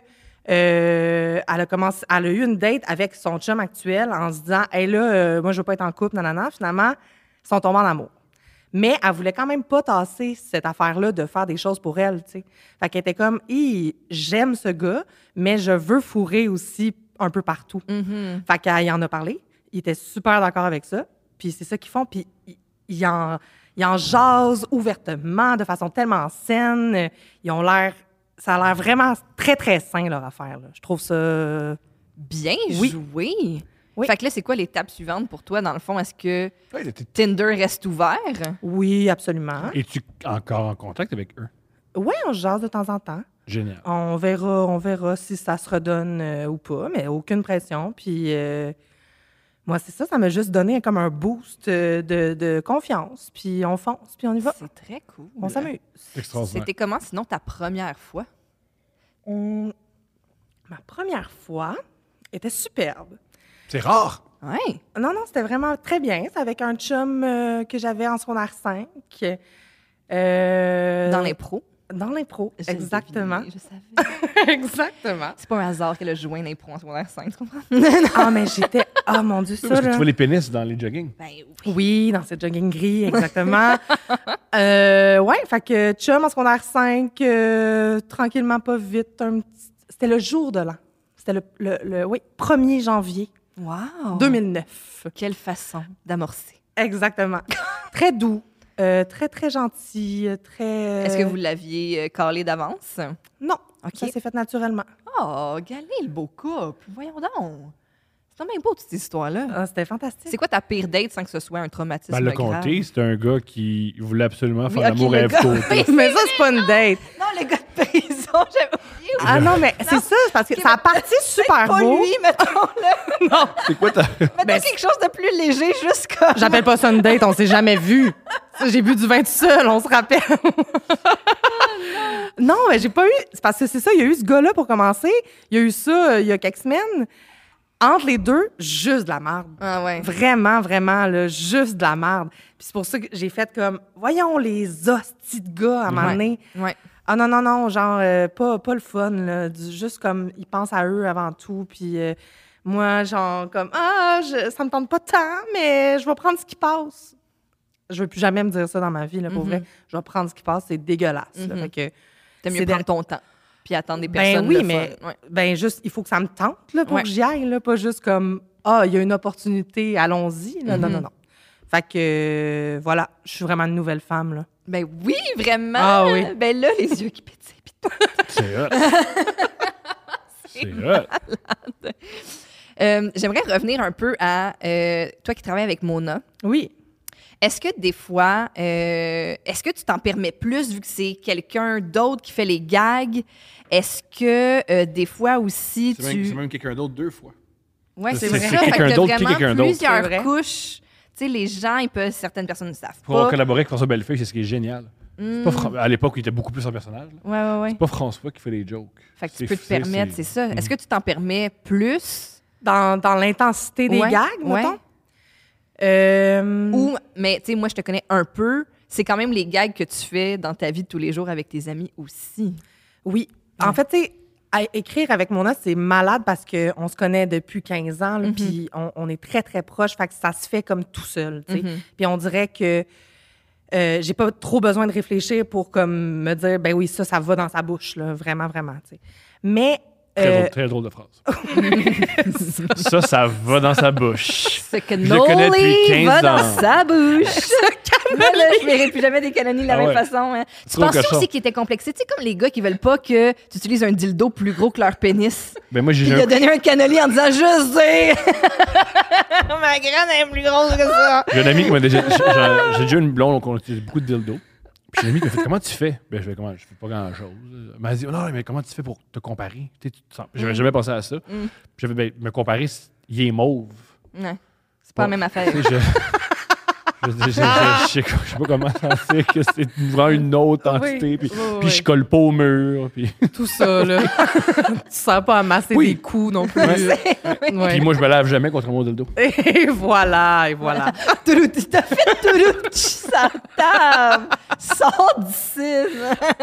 euh, elle, a commencé, elle a eu une date avec son chum actuel en se disant « Hey, là, euh, moi, je veux pas être en couple, nanana. » Finalement, ils sont tombés en amour. Mais elle voulait quand même pas tasser cette affaire-là de faire des choses pour elle, tu sais. Fait qu'elle était comme, hi, j'aime ce gars, mais je veux fourrer aussi un peu partout. Mhm. Fait qu'elle y en a parlé. Il était super d'accord avec ça. Puis c'est ça qu'ils font. Puis ils, ils en, ils en jasent ouvertement, de façon tellement saine. Ils ont l'air... Ça a l'air vraiment très, très sain, leur affaire, là. Je trouve ça... Bien Oui. joué. Oui. Fait que là, c'est quoi l'étape suivante pour toi, dans le fond? Est-ce que Ouais, t'es- Tinder reste ouvert? Oui, absolument. Es-tu encore en contact avec eux? Oui, on se jase de temps en temps. Génial. On verra, on verra si ça se redonne euh, ou pas, mais aucune pression. Puis euh, moi, c'est ça, ça m'a juste donné comme un boost euh, de, de confiance. Puis on fonce, puis on y va. C'est très cool. On s'amuse. C'est extraordinaire. C'était comment, sinon, ta première fois? Hum, ma première fois était superbe. C'est rare. Ouais. Non, non, c'était vraiment très bien. C'est avec un chum euh, que j'avais en secondaire cinq. Euh, Dans l'impro. Dans l'impro, Je l'ai exactement. deviné, je savais. Exactement. C'est pas un hasard qu'elle a joué un impro en secondaire cinq, tu comprends? Ah, mais j'étais... Ah, mon Dieu, ça, Parce que là. tu vois les pénis dans les jogging. Ben oui. Oui, dans ce jogging gris, exactement. euh, ouais, fait que chum en secondaire cinq, euh, tranquillement, pas vite. un petit- C'était le jour de l'an. C'était le, le, le- oui, premier janvier Wow. deux mille neuf. Quelle façon d'amorcer. Exactement. Très doux, euh, très, très gentil, euh, très... Est-ce que vous l'aviez euh, calé d'avance? Non, OK. ça s'est fait naturellement. Oh, galé, le beau couple. Voyons donc. C'est même beau, toute cette histoire-là. Ah, c'était fantastique. C'est quoi ta pire date sans que ce soit un traumatisme Ben, le grave? comté, c'était un gars qui voulait absolument Oui, faire ok, l'amour le à gars- côté. Oui. Mais ça, c'est pas une date. Non, le gars de prison, j'avais oublié. Ah non, mais c'est ça, parce que ça a parti super Pas beau. lui, mettons-le. Non, C'est quoi ta... Mettons Ben, quelque chose de plus léger, juste comme... j'appelle pas ça une date, on s'est jamais vu. Ça, j'ai bu du vin tout seul, on se rappelle. non, mais j'ai pas eu. C'est parce que c'est ça, il y a eu ce gars-là pour commencer. Il y a eu ça euh, il y a quelques semaines. Entre les deux, juste de la merde. Ah ouais. Vraiment, vraiment, là, juste de la merde. Puis c'est pour ça que j'ai fait comme, voyons les hosties de gars à un moment Ouais. donné. Ouais. Ah non, non, non, genre, euh, pas, pas le fun, là. Du- juste comme, ils pensent à eux avant tout. Puis euh, moi, genre, comme, ah, je, ça me tente pas tant, mais je vais prendre ce qui passe. Je veux plus jamais me dire ça dans ma vie, là, pour Mhm. vrai. Je vais prendre ce qui passe, c'est dégueulasse. là. Mhm. Fait que, T'aimes mieux c'est prendre de- ton temps, puis attendre des ben personnes oui, le mais fun. Ouais. ben juste, il faut que ça me tente, là, pour Ouais. que j'y aille, là, pas juste comme, ah, il y a une opportunité, allons-y. Là. Non, Mhm. non, non. Fait que, euh, voilà, je suis vraiment une nouvelle femme, là. Ben oui, vraiment. Ah oui. Ben là, les yeux qui pétillent, puis tout. C'est hot. C'est hot. Euh, J'aimerais revenir un peu à euh, toi qui travailles avec Mona. Oui. Est-ce que des fois, euh, est-ce que tu t'en permets plus vu que c'est quelqu'un d'autre qui fait les gags? Est-ce que euh, des fois aussi C'est tu... même, c'est même quelqu'un d'autre deux fois. Ouais, C'est- c'est c'est vrai. Fait quelqu'un que t'as d'autre qui est vraiment quelqu'un d'autre. C'est plusieurs vrai. couches. Tu sais, les gens, ils peuvent, certaines personnes ne savent Pour avoir pas. collaboré avec François Bellefeuille, c'est ce qui est génial. C'est pas Fran- À l'époque, il était beaucoup plus en personnage. Là. Ouais, ouais, ouais. C'est pas François qui fait les jokes. Fait que tu C'est- peux te c'est- permettre, c'est ça. Est-ce que tu t'en permets plus? Dans, dans l'intensité des Ouais, gags, ouais. mettons? Euh, Ou, mais tu sais, moi, je te connais un peu. C'est quand même les gags que tu fais dans ta vie de tous les jours avec tes amis aussi. Oui. Ouais. En fait, tu sais, à écrire avec Mona, c'est malade parce qu'on se connaît depuis quinze ans, là, Mhm. puis on, on est très, très proches. Fait que ça se fait comme tout seul, tu sais. Mhm. Puis on dirait que euh, j'ai pas trop besoin de réfléchir pour comme me dire, ben oui, ça, ça va dans sa bouche, là, vraiment, vraiment, tu sais. Mais... Très, euh, drôle, très drôle de phrase. ça, ça va dans sa bouche. Ce que Je le connais depuis Noli quinze va dans ans. sa bouche. Là, là, je verrai plus jamais des canonies de la Ah même ouais. façon. Hein. Tu Trop penses cochon. aussi qu'ils étaient complexés? Tu sais, comme les gars qui veulent pas que tu utilises un dildo plus gros que leur pénis. Ben moi, j'ai Puis il un- a donné un cannoli en disant « Juste dire! Ma graine est plus grosse que ça! j'ai un ami qui m'a déjà. J'ai j'ai déjà une blonde, donc on utilise beaucoup de dildo. Puis j'ai un ami qui m'a fait comment tu fais? Ben je fais comment? Je fais pas grand chose. Elle m'a dit non, mais comment tu fais pour te comparer? Tu sais, tu te sens- J'avais jamais pensé à ça. Mm. Puis j'avais ben, me comparer, c'est- il est mauve. » Ouais. C'est pas la Bon. même affaire. Tu sais, je, je, je, je, je, je sais, je sais pas comment penser que c'est vraiment une autre entité. Oui, Puis, oui, puis oui. je colle pas au mur. Puis, tout ça, là. tu sens pas amasser Oui. des coups non plus. Ouais. Ouais. puis moi, je me lave jamais contre mon dildo. Et voilà, et voilà. Toulout, tu t'as fait toulout, ça table! Sors d'ici!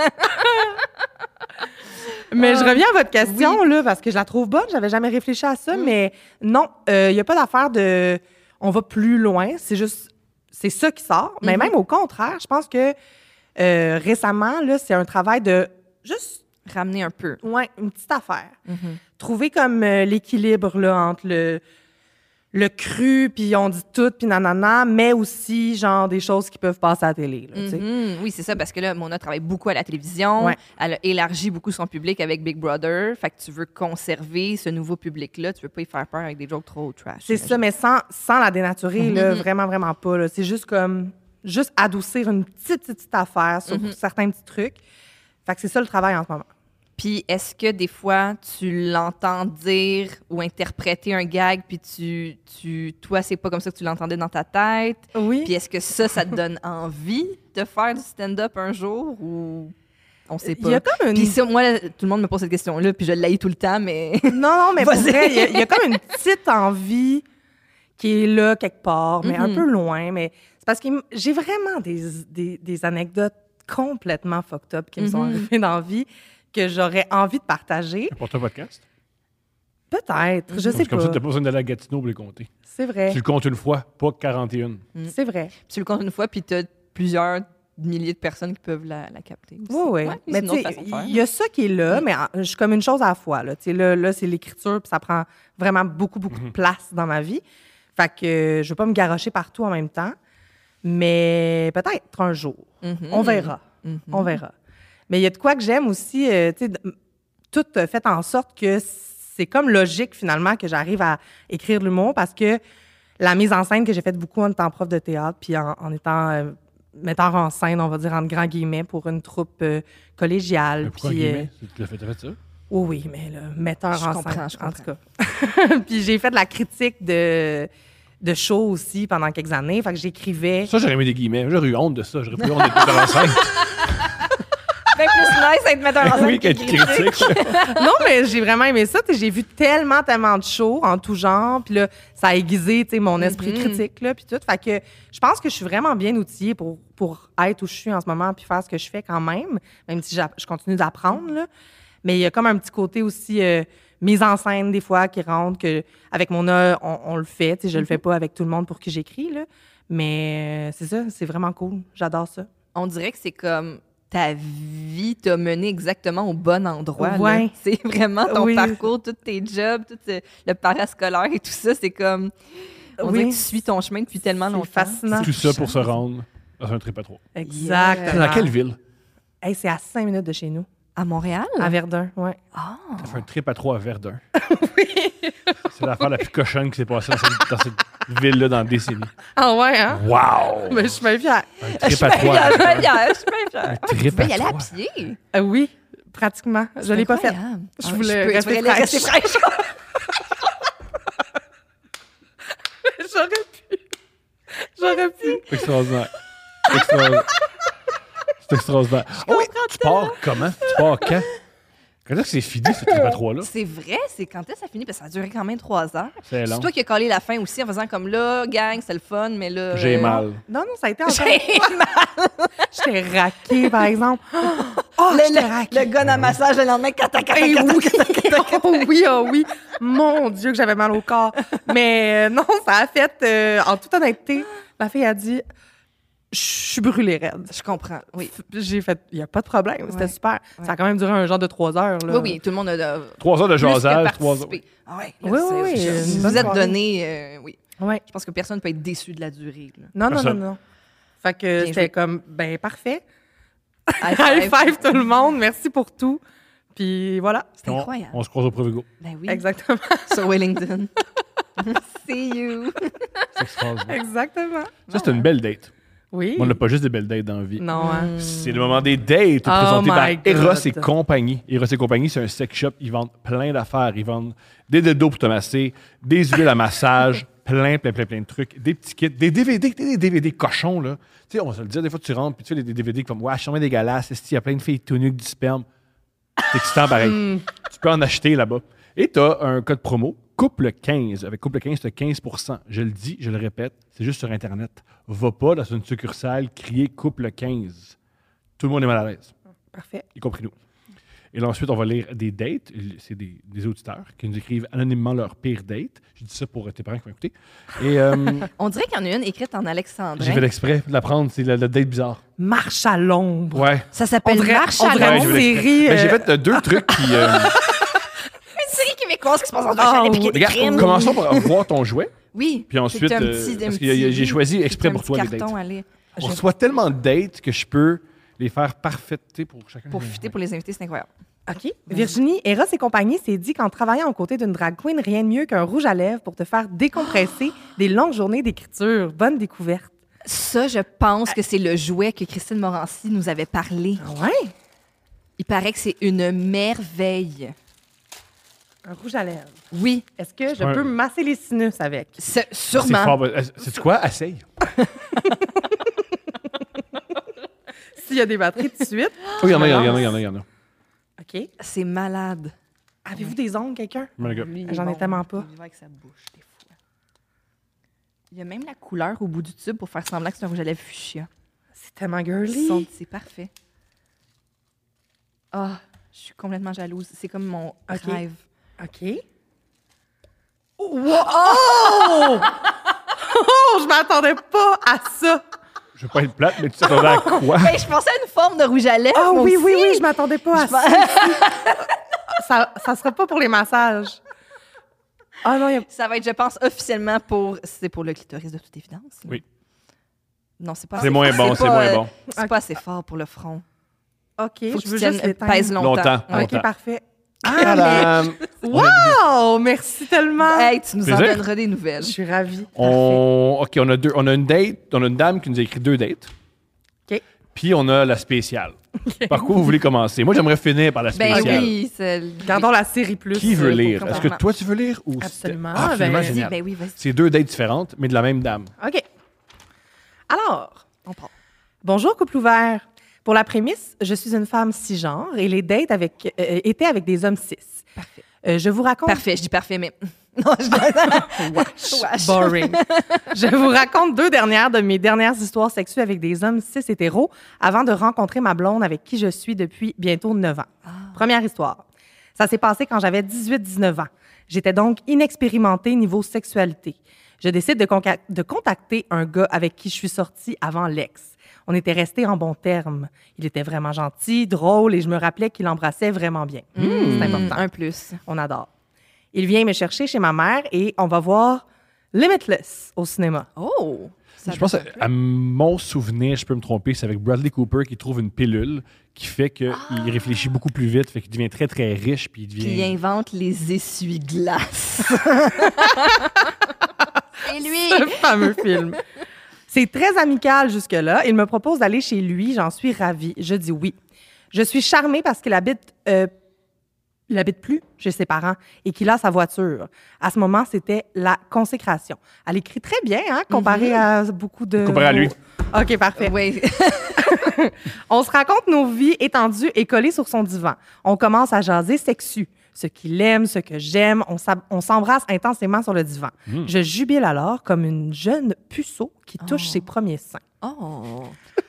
Mais je Ah, reviens à votre question, là, parce que je la trouve bonne. J'avais jamais réfléchi à ça, mais non, il n'y a pas d'affaire de... On va plus loin, c'est juste... C'est ça qui sort. Mais Mhm. même au contraire, je pense que euh, récemment, là, c'est un travail de juste, Ramener un peu. ouais, une petite affaire. Trouver comme euh, l'équilibre, là, entre le... le cru, puis on dit tout, puis nanana, mais aussi, genre, des choses qui peuvent passer à la télé, là, tu sais. Mhm. Oui, c'est ça, parce que là, Mona travaille beaucoup à la télévision. Ouais. Elle a élargi beaucoup son public avec Big Brother. Fait que tu veux conserver ce nouveau public-là. Tu veux pas y faire peur avec des jokes trop trash. C'est ça, mais sans, sans la dénaturer, là, Mhm. vraiment, vraiment pas. Là. C'est juste comme, juste adoucir une petite, petite, petite affaire sur Mhm. certains petits trucs. Fait que c'est ça le travail en ce moment. Puis est-ce que des fois, tu l'entends dire ou interpréter un gag, puis tu, tu, toi, c'est pas comme ça que tu l'entendais dans ta tête? Oui. Puis est-ce que ça, ça te donne envie de faire du stand-up un jour ou on sait pas? Il y a comme une... Puis ça, moi, là, tout le monde me pose cette question-là, puis je l'haïs tout le temps, mais... Non, non, mais pour Vas-y. vrai, il y, a- il y a comme une petite envie qui est là quelque part, mais un Mhm. peu loin. Mais c'est parce que j'ai vraiment des, des, des anecdotes complètement fucked up qui me sont Mhm. arrivées dans la vie que j'aurais envie de partager. Pour ton podcast. Peut-être, je sais C'est comme pas. ça, t'as pas besoin d'aller à Gatineau pour les compter. C'est vrai, Tu le comptes une fois, pas quarante et un. c'est vrai. Puis tu le comptes une fois, puis tu as plusieurs milliers de personnes qui peuvent la, la capter. aussi. Oui, oui. Ouais, Mais c'est une tu autre sais, façon de faire. il y a ça qui est là, mais en- je suis comme une chose à la fois. Là, Tu sais, là, là c'est l'écriture, puis ça prend vraiment beaucoup, beaucoup de place dans ma vie. Fait que euh, je veux pas me garrocher partout en même temps, mais peut-être un jour. Mhm. On verra. Mhm. On verra. Mais il y a de quoi que j'aime aussi, euh, tu sais, d- tout euh, fait en sorte que c'est comme logique, finalement, que j'arrive à écrire de l'humour parce que la mise en scène que j'ai faite beaucoup en étant prof de théâtre puis en, en étant euh, metteur en scène, on va dire, entre grands guillemets, pour une troupe euh, collégiale. Mais pourquoi puis, euh, guillemets? Tu l'as fait, t'as fait ça? oui, oui, mais là, metteur Je en comprends, scène, je en tout cas. Puis j'ai fait de la critique de, de show aussi pendant quelques années. Fait que j'écrivais... Ça, j'aurais mis des guillemets. J'aurais eu honte de ça. J'aurais plus honte d'être metteur en scène. Fait plus nice être metteur en scène Oui, que qu'être critique. critique. Non, mais j'ai vraiment aimé ça. Tu sais, j'ai vu tellement, tellement de shows en tout genre. Puis là, ça a aiguisé, tu sais, mon esprit Mhm. critique, là, puis tout. Fait que je pense que je suis vraiment bien outillée pour, pour être où je suis en ce moment puis faire ce que je fais quand même, même si j'a- je continue d'apprendre, là. Mais il y a comme un petit côté aussi euh, mise en scène, des fois, qui rentre, que avec mon œil, on, on le fait. Tu sais, je le fais pas avec tout le monde pour qui j'écris, là. Mais euh, c'est ça, c'est vraiment cool. J'adore ça. On dirait que c'est comme ta vie t'a mené exactement au bon endroit. là. Ouais. C'est vraiment ton Oui. parcours, tous tes jobs, tout euh, le parascolaire et tout ça. C'est comme. On Oui. dirait que tu suis ton chemin depuis tellement C'est longtemps. fascinant. Tout ça pour se rendre dans un trip à trois. Exactement. C'est dans quelle ville? Hey, c'est à cinq minutes de chez nous, À Montréal? à Verdun, ouais. Ah! Ça fait un trip à trois à Verdun. oui. C'est l'affaire la plus cochonne qui s'est passée dans cette, dans cette ville-là dans la décennie. Ah ouais, hein? Wow! Mais je suis bien fière. Un Je trip suis à trois. à bien Verdun. fière, je suis bien fière. Un Ah, tu trip peux à y aller à trois. pied. Euh, oui, pratiquement. Je l'ai pas fait. Incroyable. Je Ah, voulais peux- rester tu voulais fraîche. fraîche. J'aurais pu. J'aurais pu. Extraordinaire. Extraordinaire. C'est extraordinaire. Oh oui, tu pars comment? Tu pars quand? Quand est-ce que c'est fini, ce trip à trois-là? C'est vrai, c'est quand est-ce que ça finit? Parce que ça a duré quand même trois heures. C'est long. C'est toi qui as collé la fin aussi en faisant comme là, gang, c'est le fun, mais là. J'ai euh, mal. Non, non, ça a été encore... J'ai mal. J'étais raquée, par exemple. Oh, Le, j'étais le, raquée. le gars dans le massage le lendemain, cata, cata, Eh cata, oui. cata, cata, cata. Oh oui, oh oui. Mon Dieu, que j'avais mal au corps. Mais euh, non, ça a fait, euh, en toute honnêteté, la fille a dit, je suis brûlée raide. Je comprends, oui. J'ai fait, il n'y a pas de problème, c'était Ouais. super. Ouais. Ça a quand même duré un genre de trois heures. Là. Oui, oui, tout le monde a. a Trois heures de plus que jasage, trois heures. participé. Ah ouais, Oui, là, oui, c'est- oui, je- une Vous bonne êtes soirée. donné, euh, oui. Ouais. Je pense que personne ne peut être déçu de la durée. Là. Non, non, non, Personne. non. Fait que Bien c'était joué. comme, ben parfait. High High five. five tout le monde, merci pour tout. Puis voilà. C'est On, incroyable. on se croise au Provigo. Ben oui. Exactement. Sur Wellington. See you. C'est extraordinaire. Exactement. Ça, c'est une belle date. Oui. On n'a pas juste des belles dates dans la vie. Non, hein. C'est le moment des dates Oh présentés par my Eros God. et compagnie. Eros et compagnie, c'est un sex shop. Ils vendent plein d'affaires. Ils vendent des dildos pour te masser, des huiles à massage, plein, plein, plein, plein de trucs, des petits kits, des D V D, des D V D cochons, là. Tu sais, on va se le dire, des fois, tu rentres puis tu fais des D V D comme, ouais, je suis vraiment dégueulasse. Il y a plein de filles tout nues, du sperme. C'est excitant pareil. Tu peux en acheter là-bas. Et tu as un code promo, couple quinze. Avec couple quinze, tu as quinze pour cent. Je le dis, je le répète, c'est juste sur Internet. Va pas dans une succursale crier couple quinze. Tout le monde est mal à l'aise, Parfait. y compris nous. Et là, ensuite, on va lire des dates. C'est des, des auditeurs qui nous écrivent anonymement leur pire date. Je dis ça pour tes parents qui vont écouter. Et euh, On dirait qu'il y en a une écrite en alexandrin. j'ai fait l'exprès de la prendre. C'est la, la date bizarre. Marche à l'ombre. Ouais. Ça s'appelle On dirait- Marche on à dirait Ouais, l'ombre. j'ai fait une l'exprès. série, Ben, j'ai euh, fait euh, deux trucs qui... euh, Une série québécoise qui se passe en Ah, chalet et qui est oui. des regarde, crimes. commençons par voir ton jouet. Oui. Puis ensuite, C'est un euh, petit- un parce que petit- j'ai choisi exprès un pour petit toi les carton dates. à lire. On reçoit tellement de dates que je peux les faire parfaites pour chacun. Pour fitter pour les invités, c'est incroyable. OK. Virginie, Eros et compagnie s'est dit qu'en travaillant aux côtés d'une drag queen, rien de mieux qu'un rouge à lèvres pour te faire décompresser des longues journées d'écriture. Bonne découverte. Ça, je pense que c'est le jouet que Christine Morancy nous avait parlé. Ah ouais? Il paraît que c'est une merveille. Un rouge à lèvres. Oui, Est-ce que je Ouais. peux me masser les sinus avec? c'est- C'est sûrement. fort. ben, C'est quoi? Essaye. S'il y a des batteries tout de suite. Oui, il y en a, il y en a, il y en a, il y en a, il y en a. OK. C'est malade. Avez-vous des ongles, quelqu'un? My God. Lui, il est J'en ai bon. tellement pas. Il va avec sa bouche, des fois. Il y a même la couleur au bout du tube pour faire semblant que c'est un rouge à lèvres fuchsia. C'est tellement girly. Son- C'est parfait. Ah, je suis complètement jalouse. C'est comme mon Ok. rêve. OK. Oh! Oh! Oh, je m'attendais pas à ça. Je veux pas être plate, mais tu t'attendais à quoi? Ben, je pensais à une forme de rouge à lèvres. Ah moi oui, oui, aussi. oui, je m'attendais pas à Je ça. ça. Ça sera pas pour les massages. Ah non, il y a... Ça va être, je pense, officiellement pour. C'est pour le clitoris de toute évidence. là. Oui. Non, c'est pas C'est assez- moins bon, c'est pas, moins euh, bon. C'est pas assez fort pour le front. OK, Faut que je veux tu juste tiennes, l'éteindre. pèse longtemps. Longtemps. Ouais. OK, parfait. Tadam! Wow! Merci tellement. Hey, tu nous en Plaisir. donneras des nouvelles. Je suis ravie. On... OK, on a, deux, on a une date, on a une dame qui nous a écrit deux dates. OK. Puis on a la spéciale. Par quoi vous voulez commencer? Moi, j'aimerais finir par la Ben spéciale. oui, c'est. Gardons la série plus. Qui veut euh, lire? pour Est-ce que complètement. toi, tu veux lire? Ou Absolument. Ah, absolument Ben, génial. Ben oui, vas-y, C'est deux dates différentes, mais de la même dame. OK. Alors, on part. bonjour, couple ouvert. Pour la prémisse, je suis une femme cisgenre et les dates avec, euh, étaient avec des hommes cis. Parfait. Euh, je vous raconte... Parfait, je dis parfait, mais. Non, je Wesh. Boring. Je vous raconte deux dernières de mes dernières histoires sexuelles avec des hommes cis hétéros avant de rencontrer ma blonde avec qui je suis depuis bientôt neuf ans. Première histoire. Ça s'est passé quand j'avais dix-huit dix-neuf ans. J'étais donc inexpérimentée niveau sexualité. Je décide de, conca- de contacter un gars avec qui je suis sortie avant l'ex. On était restés en bons termes. Il était vraiment gentil, drôle et je me rappelais qu'il embrassait vraiment bien. C'est important. Un plus. On adore. Il vient me chercher chez ma mère et on va voir Limitless au cinéma. Oh! Ça Je pense, à, doit être à mon souvenir, je peux me tromper, c'est avec Bradley Cooper qui trouve une pilule qui fait qu'il réfléchit beaucoup plus vite, fait qu'il devient très, très riche, puis il devient... Puis il invente les essuie-glaces. Et lui! Ce fameux film. C'est très amical jusque-là. Il me propose d'aller chez lui. J'en suis ravie. Je dis oui. Je suis charmée parce qu'il habite... euh, il habite plus chez ses parents et qu'il a sa voiture. À ce moment, c'était la consécration. Elle écrit très bien, hein, comparé à beaucoup de... Comparé à lui. OK, parfait. Oui. On se raconte nos vies étendues et collées sur son divan. On commence à jaser sexu. Ce qu'il aime, ce que j'aime. On, s'ab- on s'embrasse intensément sur le divan. Mm. Je jubile alors comme une jeune puceau qui touche Oh. ses premiers seins. Oh.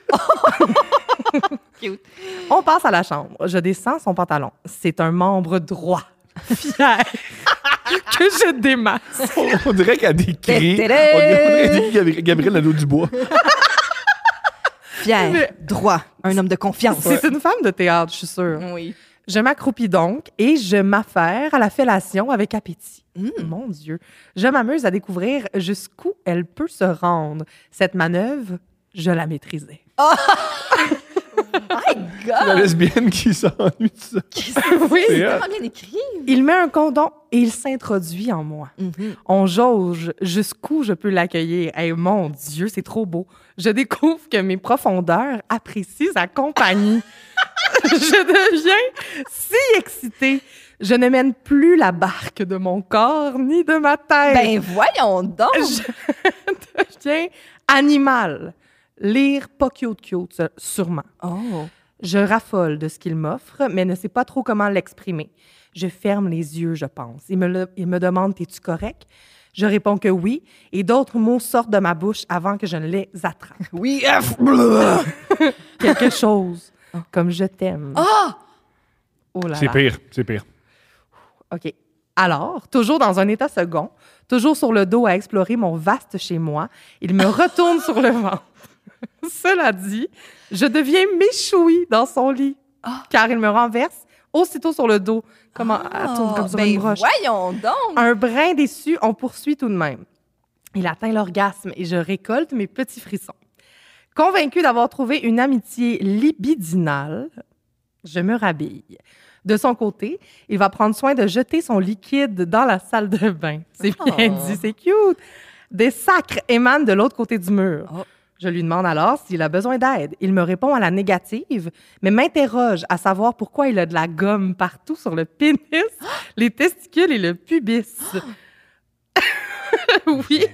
Cute. On passe à la chambre. Je descends son pantalon. C'est un membre droit, fier, que je démasse. On dirait qu'elle décrit. On Tadam! dirait qu'elle décrit Gabri- Gabriel Nadeau-Dubois. Fier, Mais- droit, un homme de confiance. C'est une femme de théâtre, je suis sûre. Oui. Je m'accroupis donc et je m'affaire à la fellation avec appétit. Mm. Mon Dieu. Je m'amuse à découvrir jusqu'où elle peut se rendre. Cette manœuvre, je la maîtrisais. My La God! lesbienne qui s'ennuie de ça. Oui. C'est hot. Comment bien écrit? Il met un condom et il s'introduit en moi. Mhm. On jauge jusqu'où je peux l'accueillir. Hey, mon Dieu, c'est trop beau. Je découvre que mes profondeurs apprécient sa compagnie. Je deviens si excitée. Je ne mène plus la barque de mon corps ni de ma tête. Ben voyons donc! Je deviens animal. Lire pas cute cute, ça, sûrement. Oh. Je raffole de ce qu'il m'offre, mais ne sais pas trop comment l'exprimer. Je ferme les yeux, je pense. Il me, le- il me demande « Es-tu correct? » Je réponds que oui, et d'autres mots sortent de ma bouche avant que je ne les attrape. Oui. Quelque chose comme « Je t'aime Ah! » Oh là C'est là. pire, c'est pire. OK. Alors, toujours dans un état second, toujours sur le dos à explorer mon vaste chez moi, il me retourne sur le ventre. Cela dit, je deviens méchouie dans son lit, Ah. car il me renverse aussitôt sur le dos, comme, en- elle tourne comme sur ben une broche. voyons donc! Un brin déçu, on poursuit tout de même. Il atteint l'orgasme et je récolte mes petits frissons. Convaincue d'avoir trouvé une amitié libidinale, je me rhabille. De son côté, il va prendre soin de jeter son liquide dans la salle de bain. C'est bien Oh. dit, c'est cute. Des sacres émanent de l'autre côté du mur. Oh. Je lui demande alors s'il a besoin d'aide. Il me répond à la négative, mais m'interroge à savoir pourquoi il a de la gomme partout sur le pénis, les testicules et le pubis. Oui.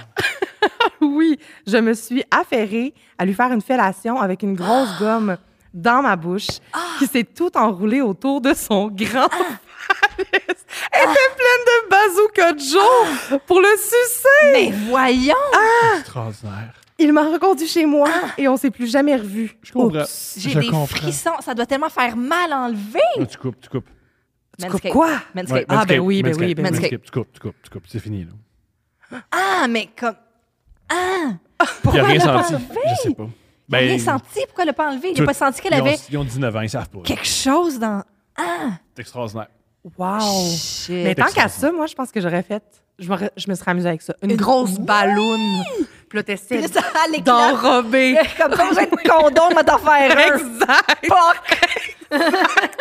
Oui, je me suis affairée à lui faire une fellation avec une grosse gomme dans ma bouche qui s'est tout enroulée autour de son grand phallus. Elle était pleine de bazooka Joe pour le sucer. Mais voyons! Extraordinaire. Il m'a reconduit chez moi et on s'est plus jamais revus. Je comprends. Oups. J'ai Je des comprends. frissons. Ça doit tellement faire mal à enlever. Là, tu coupes, tu coupes. Tu coupes Manscaped. quoi? Manscaped. Ouais, Ah, ben Manscaped, oui, ben Manscaped, oui, ben oui. Manscaped. Tu coupes, tu coupes, tu coupes. C'est fini, là. Ah, mais comme... Ah! Il Pourquoi a rien elle l'a pas senti. enlevé? Je sais pas. Il a rien senti. Pourquoi elle l'a pas enlevé? Il tout- n'a pas senti qu'elle ils ont- avait Ils ont dix-neuf ans, ils savent pas. quelque chose dans... Ah! C'est extraordinaire. Wow. Shit. Mais tant qu'à extraordinaire. ça, moi, je pense que j'aurais fait... Je me, je me serais amusée avec ça. Une, grosse balloune. Puis là, t'essaies Puis là, ça a l'éclat. d'enrober. Comme pas besoin de condom, on va t'en faire un. Exact. Fuck!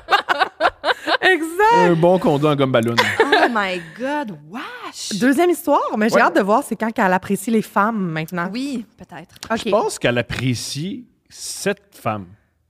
Exact. Un bon condom en gomme ballon. Oh my God, wesh! Deuxième histoire, mais j'ai Ouais. hâte de voir c'est quand qu'elle apprécie les femmes maintenant. Oui, peut-être. OK. Je pense qu'elle apprécie cette femme.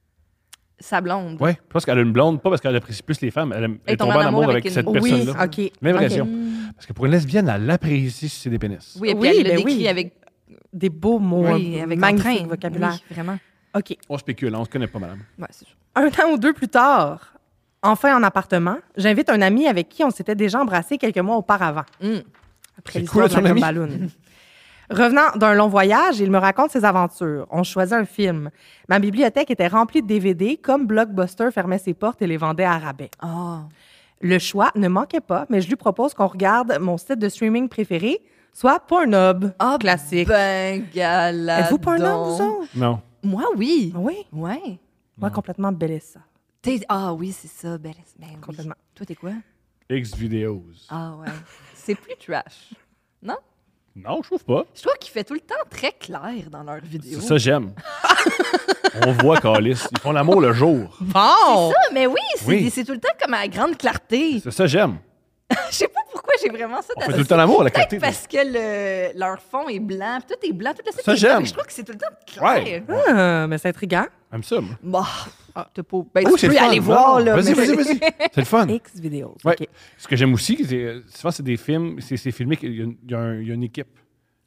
Sa blonde. Ouais, je pense qu'elle a une blonde, pas parce qu'elle apprécie plus les femmes, elle, aime- elle est tombée en amour avec, une- cette Oui, personne-là. OK. L'impression. OK. Parce que pour une lesbienne, elle l'apprécie si c'est des pénis. Oui, et puis Oui, elle le ben décrit oui. avec, Des beaux mots, oui, un avec magnifique entrain. vocabulaire. Oui, vraiment. OK. On spécule, on se connaît pas, madame. Ouais, c'est sûr. Un an ou deux plus tard, enfin en appartement, j'invite un ami avec qui on s'était déjà embrassé quelques mois auparavant. Mm. Après C'est l'histoire cool, de la ton ami. gomme ballon. Revenant d'un long voyage, il me raconte ses aventures. On choisit un film. Ma bibliothèque était remplie de D V D, comme Blockbuster fermait ses portes et les vendait à rabais. Oh. Le choix ne manquait pas, mais je lui propose qu'on regarde mon site de streaming préféré, soit Pornhub, Ah, classique. ben, galade. Êtes-vous Pornhub, vous autres? Non. Moi, oui. Oui. Ouais. Moi, complètement Bellessa. T'es... Ah oui, c'est ça, belle. Ben, oui. Complètement. Toi, t'es quoi? X-Videos. Ah ouais. C'est plus trash. Non? Non, je trouve pas. Je trouve qu'il fait tout le temps très clair dans leurs vidéos. C'est ça, j'aime. On voit Calis. Ils font l'amour le jour. Bon! Ah, mais oui, c'est, Oui. c'est tout le temps comme à grande clarté. C'est ça, j'aime. Je sais pas pourquoi j'ai vraiment ça On fait tout le temps l'amour à la clarté. Peut-être parce que le, leur fond est blanc, puis tout est blanc, tout le site Ça, est blanc, j'aime. mais je trouve que c'est tout le temps clair. Ouais. Ah, mais c'est intriguant. J'aime ça, moi. Bah, t'as pas... Ben, Oh, tu c'est peux le y fun. aller Non, voir, là. Vas-y, mais- vas-y, vas-y. C'est le fun. X-Videos. Ouais. OK. Ce que j'aime aussi, c'est souvent, c'est des films, c'est, c'est filmé qu'il y a, une- il y a un- il y a une équipe.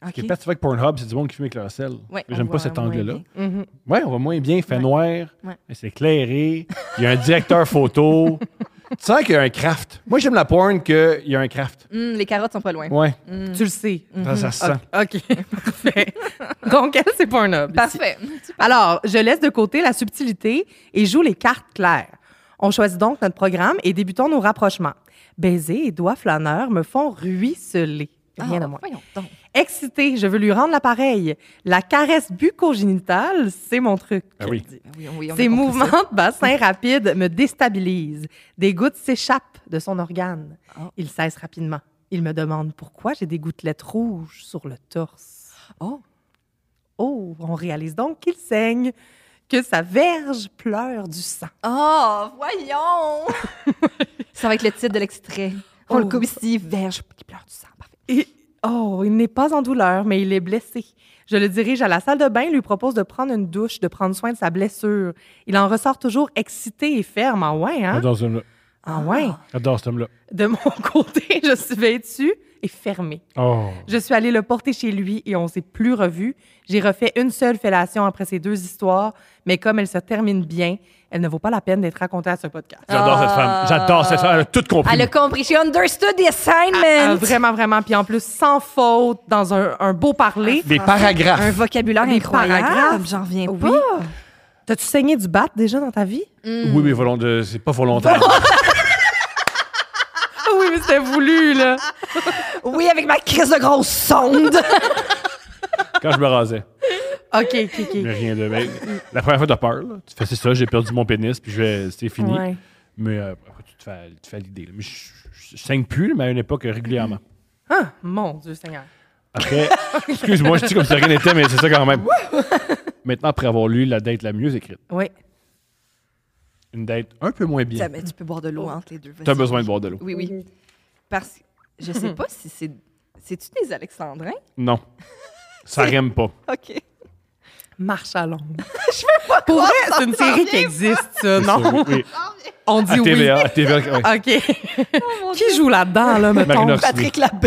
Ce qui est plate, c'est vrai que Pornhub, c'est du monde qui fume avec leur sel. Ouais, J'aime on pas voit cet moins angle-là. bien. Mhm. Oui, on va moins bien. Il fait Ouais. noir, Ouais. c'est éclairé. Il y a un directeur photo. Tu sens qu'il y a un craft. Moi, j'aime la porn qu'il y a un craft. Hum, les carottes sont pas loin. Ouais, Tu le sais. ça, ça se sent. OK, parfait. Donc, elle, c'est pas un homme. Parfait. Alors, je laisse de côté la subtilité et joue les cartes claires. On choisit donc notre programme et débutons nos rapprochements. Baiser et doigts flâneurs me font ruisseler. Rien Ah, de moins. voyons donc. Excitée, je veux lui rendre l'appareil. La caresse bucco-génitale, c'est mon truc. Ah oui. Ben oui, oui, on a Ces compris mouvements ça. de bassin rapides me déstabilisent. Des gouttes s'échappent de son organe. Oh. Il cesse rapidement. Il me demande pourquoi j'ai des gouttelettes rouges sur le torse. Oh. Oh, on réalise donc qu'il saigne, que sa verge pleure du sang. Oh, voyons! Ça va être le titre de l'extrait. On Oh. le coupe ici, verge qui pleure du sang. Parfait. Et, oh, il n'est pas en douleur, mais il est blessé. Je le dirige à la salle de bain, lui propose de prendre une douche, de prendre soin de sa blessure. Il en ressort toujours excité et ferme. Ah ouais, hein? J'adore ce homme-là. Ah ouais. J'adore cet homme-là. De mon côté, je suis vêtue et fermée. Oh. Je suis allée le porter chez lui et on s'est plus revus. J'ai refait une seule fellation après ces deux histoires, mais comme elle se termine bien, elle ne vaut pas la peine d'être racontée à ce podcast. J'adore cette femme. J'adore cette femme. Elle a tout compris. Elle a compris. She understood the assignment. Ah, vraiment, vraiment. Puis en plus, sans faute, dans un, un beau parler. Des paragraphes. Un vocabulaire Des incroyable. paragraphes. J'en reviens Oui. pas. T'as-tu saigné du bat déjà dans ta vie? Oui, mais volont de... c'est pas volontaire. Ah oui, mais c'était voulu, là. Oui, avec ma crise de grosse sonde. Quand je me rasais. OK, OK, OK. Mais rien de. mais la première fois, t'as peur. Là. Tu fais c'est ça, j'ai perdu mon pénis, puis je vais, c'est fini. Ouais. Mais euh, après, tu te fais, tu te fais l'idée. là. Mais je, je, je saigne plus, mais à une époque régulièrement. Ah, mon Dieu Seigneur. Après, excuse-moi, je dis comme si rien n'était, mais c'est ça quand même. Maintenant, après avoir lu la date la mieux écrite, Oui. une date un peu moins bien. Ça, mais tu peux boire de l'eau entre les deux. Tu as vas-y. besoin de boire de l'eau. Oui, oui. Parce que je sais pas si c'est. C'est-tu des Alexandrins? Non. Ça rime pas. OK. Marche à l'ombre. Je veux pas Pour vrai, c'est une série qui existe, ça, non? Oui. On dit À oui. T V A. À T V A, ouais. OK. Qui joue là-dedans, là, mettons? Marine Orsini. Patrick Labbé.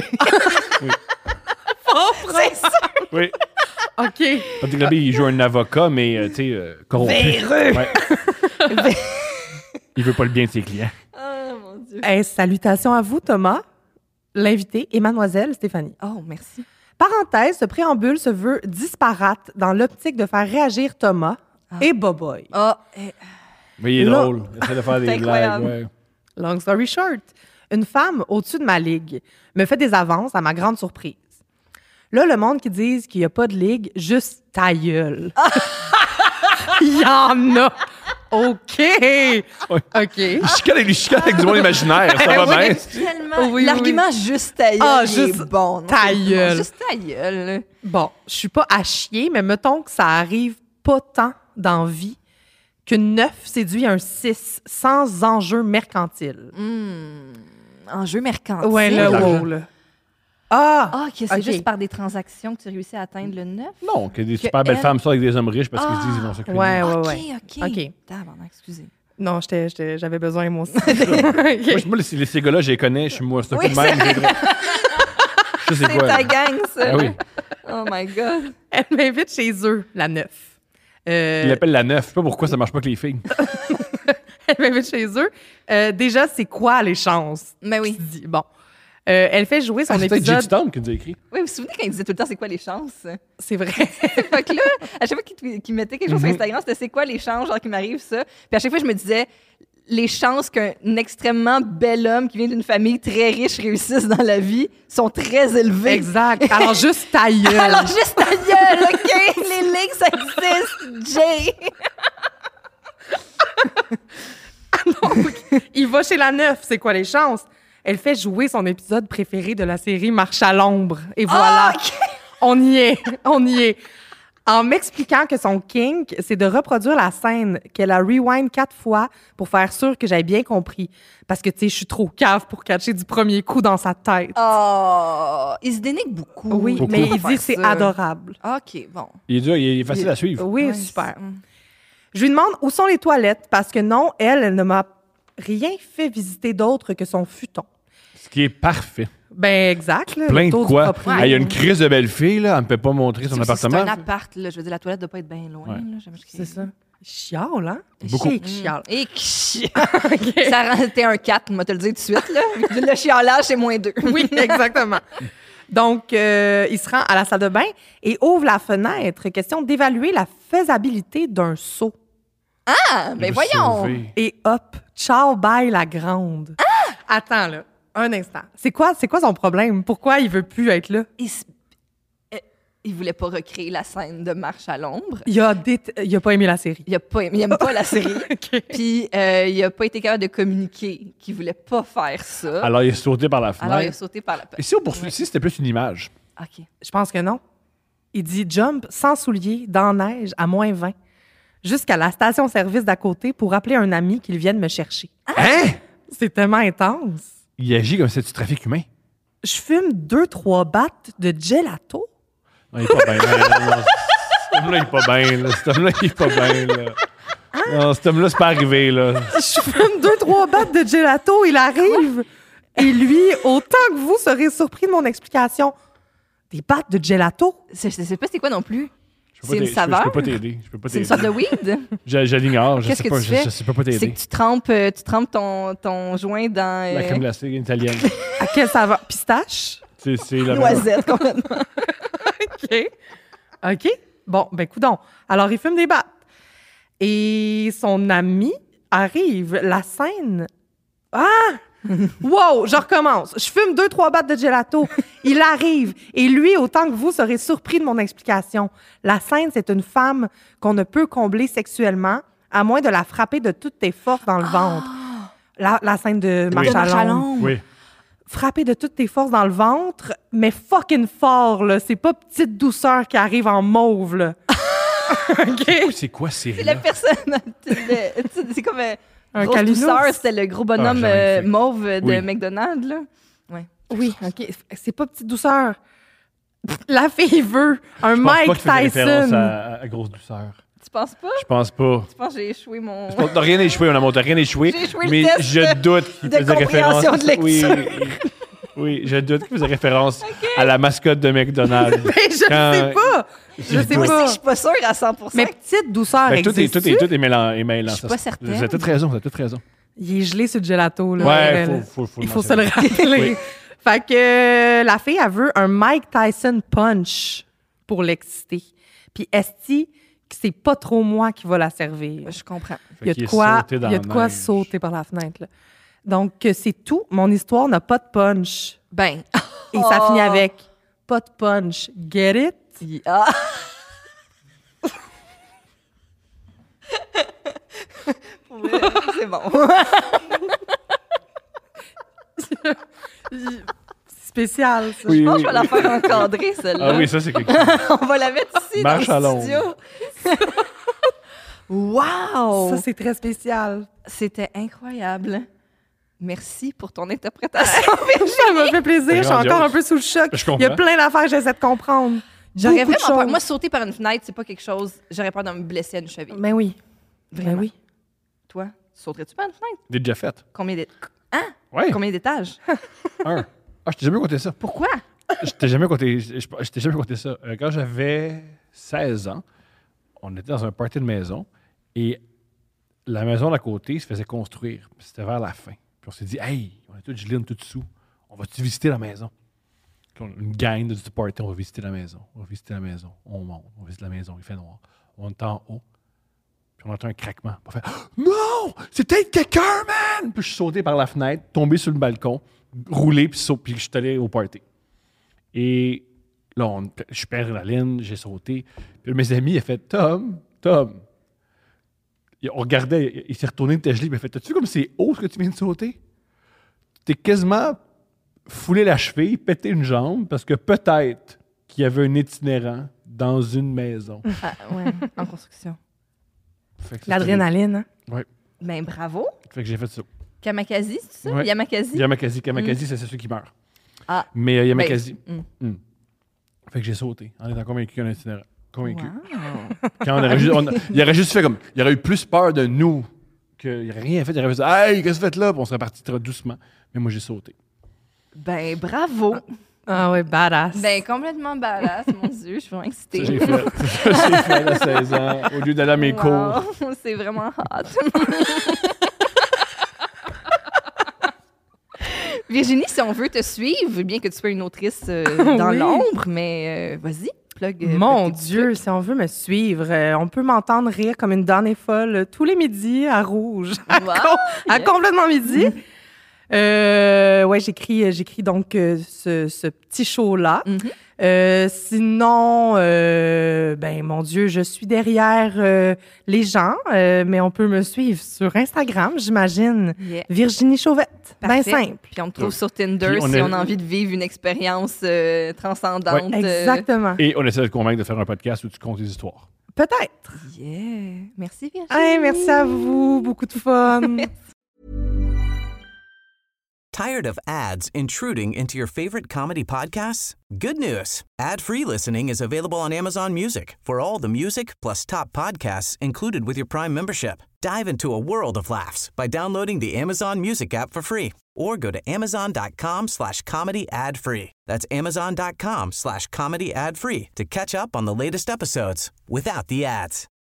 C'est ça. Oui. OK. Patrick Labbé, il joue un avocat, mais, euh, tu sais, euh, corrompu. Véreux. Ouais. Il veut pas le bien de ses clients. Oh, mon Dieu. Hey, salutations à vous, Thomas, l'invité, et mademoiselle Stéphanie. Oh, merci. Parenthèse, ce préambule se veut disparate dans l'optique de faire réagir Thomas et Boboy. Oh, eh, Mais il est Là- drôle. Il essaie de faire des C'est blagues. incroyable. Ouais. Long story short, une femme au-dessus de ma ligue me fait des avances à ma grande surprise. Là, le monde qui dit qu'il n'y a pas de ligue, juste ta gueule. Il y en a. OK. OK. Il chicane avec, il chicane avec du monde imaginaire. Ça va oui, bien. tellement. Oui, L'argument juste ta gueule Ah, il juste est bon. non? ta C'est bon, gueule. Juste ta gueule. Bon, je suis pas à chier, mais mettons que ça arrive pas tant dans vie qu'une neuf séduit un six sans enjeu mercantile. Enjeu mercantile. Ouais, là, l'argent. wow, là. Ah! Ah, que c'est Ok. juste par des transactions que tu réussis à atteindre le neuf? Non, que des Que super belles elle- femmes sortent avec des hommes riches parce qu'ils se Ah, disent qu'ils vont s'occuper. ouais, de nous. ouais, OK, ouais. OK. OK. Tabarnak, excusez. Non, j'étais- j'étais- j'avais besoin, moi aussi. Moi, OK. je- moi, les, les- ces gars-là, je les connais. Je suis moi. C'est un Oui, coup de même. j'ai- Je sais C'est quoi. ta gang, ça. Ah oui. Oh my God. Elle m'invite chez eux, la neuf. Euh, Il l'appelle la neuf. Je sais pas pourquoi ça marche pas avec les filles. elle m'invite chez eux. Euh, déjà, c'est quoi les chances? Mais oui. qui se dit? Bon. Euh, elle fait jouer son Ah, c'est peut-être J. épisode. Tom qui nous a écrit. Oui, vous vous souvenez quand il disait tout le temps c'est quoi les chances? C'est vrai. Fait que là, à chaque fois qu'il qu'il mettait quelque chose sur Instagram, c'était c'est quoi les chances, genre qu'il m'arrive ça. Puis à chaque fois, je me disais les chances qu'un extrêmement bel homme qui vient d'une famille très riche réussisse dans la vie sont très élevées. Exact. Alors, juste ta gueule. Alors, juste ta gueule, OK? Les ligues, ça existe, Jay! Il va chez la neuf. C'est quoi les chances? Elle fait jouer son épisode préféré de la série Marche à l'ombre. Et voilà. Ah, OK. On y est. On y est. En m'expliquant que son kink, c'est de reproduire la scène, qu'elle a rewind quatre fois pour faire sûr que j'avais bien compris. Parce que, tu sais, je suis trop cave pour catcher du premier coup dans sa tête. Oh, il se dénigre beaucoup. Oui, Beaucoup. mais Faut il faire dit c'est ça. adorable. OK, bon. Il est dur, il est facile à suivre. Oui, Ouais, super. c'est- Je lui demande où sont les toilettes parce que non, elle, elle ne m'a rien fait visiter d'autre que son futon. Ce qui est parfait. Ben, exact. Là, Plein le de tour du quoi. propriétaire. Il y a une crise de belle fille, là. Elle ne peut pas montrer son Si appartement. C'est un appart, là. Je veux dire, la toilette doit pas être bien loin. Ouais. Là. J'aime- C'est ça. Chiale, hein? Beaucoup. Chic, chiale. Et qui chiale. Ça rend t'es un quatre, moi te le dire tout de suite. Là. Le chialage, c'est moins deux. Oui, exactement. Donc, euh, il se rend à la salle de bain et ouvre la fenêtre. Question d'évaluer la faisabilité d'un saut. Ah, ben Vous voyons. sauvez. Et hop, ciao, bye la grande. Attends, là, un instant. C'est quoi, c'est quoi son problème? Pourquoi il veut plus être là? Il, s- euh, il voulait pas recréer la scène de Marche à l'ombre. Il a, dé- il a pas aimé la série. Il a pas aimé- il aime pas la série. OK. Puis euh, il a pas été capable de communiquer qu'il voulait pas faire ça. Alors, il est sauté par la Alors il a fenêtre. sauté par la Et si on poursuit, si c'était plus une image? OK. Je pense que non. Il dit jump sans souliers, dans la neige, à moins vingt, jusqu'à la station-service d'à côté pour appeler un ami qu'il vienne me chercher. Hein? C'est tellement intense. Il agit comme si c'était du trafic humain. Je fume deux, trois battes de gelato. Non, il est pas bien. non, non, Cet homme-là, il est pas bien. là. Cet homme-là, il est pas bien. Là. Non, cet homme-là, c'est pas arrivé. Là. Je fume deux, trois battes de gelato. Il arrive. Et lui, autant que vous serez surpris de mon explication. Des battes de gelato? Je, je sais pas c'est quoi non plus. Je peux C'est pas une t'a- je peux- saveur? Je peux pas t'aider. Je peux pas C'est une t'aider. sorte de weed. Je, je l'ignore. Je Qu'est-ce sais que pas. tu Je, fais? je sais pas, pas C'est t'aider. que tu trempes, euh, tu trempes ton, ton joint dans La euh, crème glacée italienne. À quelle saveur? Pistache? C'est c'est la noisette complètement. OK. OK. Bon, ben, coudonc. Alors, il fume des battes. Et son ami arrive. La scène. Ah! Wow! Je recommence. Je fume deux, trois battes de gelato. Il arrive. Et lui, autant que vous, serez surpris de mon explication. La scène, c'est une femme qu'on ne peut combler sexuellement à moins de la frapper de toutes tes forces dans le ventre. La, la scène de Oui. Marche De à Marche à l'ombre. l'ombre. Oui. Frapper de toutes tes forces dans le ventre, mais fucking fort, là. C'est pas petite douceur qui arrive en mauve, là. OK? C'est quoi ces C'est la personne. C'est comme euh, Un grosse Calinos? douceur, c'était le gros bonhomme Ah, j'avais euh, fait. mauve de Oui. McDonald's. Là. Oui, OK. C'est pas petite douceur. La fille veut un Je pense pas Mike qu'il faisait référence Tyson. à, à grosse douceur. Tu penses pas? Je pense pas. Je pense que j'ai échoué mon. Je pense que t'as rien échoué, mon amour, t'as rien échoué. J'ai échoué le mais test je doute qu'il de faisait référence. compréhension de lecture. Oui, oui, je doute qu'il faisait référence à la mascotte de McDonald's. Mais je Quand- sais pas. Je sais Moi aussi, pas. je suis pas sûre à cent pour cent. Mais petite douceur Ben, tout, est, existe tout, est, tout est mêlant. Est mêlant. Je suis Ça, pas c'est- certaine. Vous avez toute raison, vous avez toute raison. Il est gelé sur le gelato, là. Ouais, Là, faut, faut, faut Il le faut se le mentionner. rappeler. Oui. Fait que euh, la fille, elle veut un Mike Tyson punch pour l'exciter. Puis Esti, que c'est pas trop moi qui va la servir. Je comprends. Il y a Fait qu'il de est quoi, sauté dans il y a de la quoi neige. sauter par la fenêtre. Là. Donc, euh, c'est tout. Mon histoire n'a pas de punch. Ben. Et ça Oh. finit avec pas de punch. Get it? Ah. Pour vrai, c'est bon. C'est spécial, ça. Oui, Je pense oui, que je vais la oui. faire encadrer, celle-là. Ah oui, ça, c'est quelque chose. On va la mettre ici Marche à dans le l'ombre. studio. Wow! Ça, c'est très spécial. C'était incroyable. Merci pour ton interprétation. Ça m'a fait plaisir. Je suis grandiose. encore un peu sous le choc. Je comprends. Il y a plein d'affaires que j'essaie de comprendre. J'aurais Beaucoup de vraiment peur. choses. Moi, sauter par une fenêtre, c'est pas quelque chose. J'aurais peur de me blesser à une cheville. Ben oui. Vraiment. Ben oui. Toi, sauterais-tu par une fenêtre? J'ai déjà fait. Combien d'é- Hein? Ouais. Combien d'étages? Un. Ah, je t'ai jamais conté ça. Pourquoi? Je t'ai jamais conté, je, je t'ai jamais conté ça. Euh, quand j'avais seize ans, on était dans un party de maison et la maison d'à côté se faisait construire. Puis c'était vers la fin. Puis on s'est dit, hey, on est tous gelés, on est tous sous. On va-tu visiter la maison? Puis on- une gang de du party, on va visiter la maison. On va visiter la maison. On monte, on visite la maison, il fait noir. On est en haut. Puis on entend un craquement. Puis on fait, non! C'est peut-être quelqu'un, man! Puis je suis sauté par la fenêtre, tombé sur le balcon, roulé, puis, saut- puis je suis allé au party. Et là, on- je perds la ligne, j'ai sauté. Puis mes amis, ils ont fait Tom, Tom. Et on regardait, il, il s'est retourné de tes gelées, puis il a fait T'as-tu comme c'est haut ce que tu viens de sauter? T'es quasiment foulé la cheville, pété une jambe, parce que peut-être qu'il y avait un itinérant dans une maison. Ah, ouais, en construction. Fait que ça, L'adrénaline, hein? c'était- Ouais. Ben, bravo. Fait que j'ai fait ça. Kamakazi, c'est ça? Ouais. Yamakasi? Yamakasi, Yamakasi, c'est ceux qui meurent. Ah. Mais euh, Yamakasi. Ben, Hmm. Fait que j'ai sauté en étant convaincu qu'il y a un itinérant. Convaincu. Wow. Quand on aurait juste, on- il aurait juste fait comme. Il aurait eu plus peur de nous qu'il n'aurait rien fait. Il aurait fait ça. Hey, qu'est-ce que vous faites là? Puis on serait parti très doucement. Mais moi, j'ai sauté. Ben, bravo. Ah ouais, badass. Ben, complètement badass, mon Dieu, je suis vraiment excitée. Ça, j'ai fait. Ça, j'ai fait à seize ans, au lieu d'aller à mes Wow, cours. c'est vraiment hot. Virginie, si on veut te suivre, bien que tu sois une autrice euh, dans Oui. l'ombre, mais euh, vas-y, plug. euh, Mon plug tes Dieu, trucs. si on veut me suivre, euh, on peut m'entendre rire comme une damnée folle euh, tous les midis à Rouge. À, Wow, com- à yeah. complètement midi. Euh, ouais, j'écris, j'écris donc euh, ce, ce petit show-là. Mhm. Euh, sinon, euh, ben mon Dieu, je suis derrière euh, les gens, euh, mais on peut me suivre sur Instagram, j'imagine. Yeah. Virginie Chauvette, bien Parfait. simple. Puis on te trouve sur Tinder Puis on si est- on a envie de vivre une expérience euh, transcendante. euh, Exactement. Et on essaie de te convaincre de faire un podcast où tu comptes des histoires. Peut-être. Yeah. Merci Virginie. Hey, merci à vous, beaucoup de fun. Tired of ads intruding into your favorite comedy podcasts? Good news. Ad-free listening is available on Amazon Music for all the music plus top podcasts included with your Prime membership. Dive into a world of laughs by downloading the Amazon Music app for free or go to amazon.com slash comedy ad free. That's amazon.com slash comedy ad free to catch up on the latest episodes without the ads.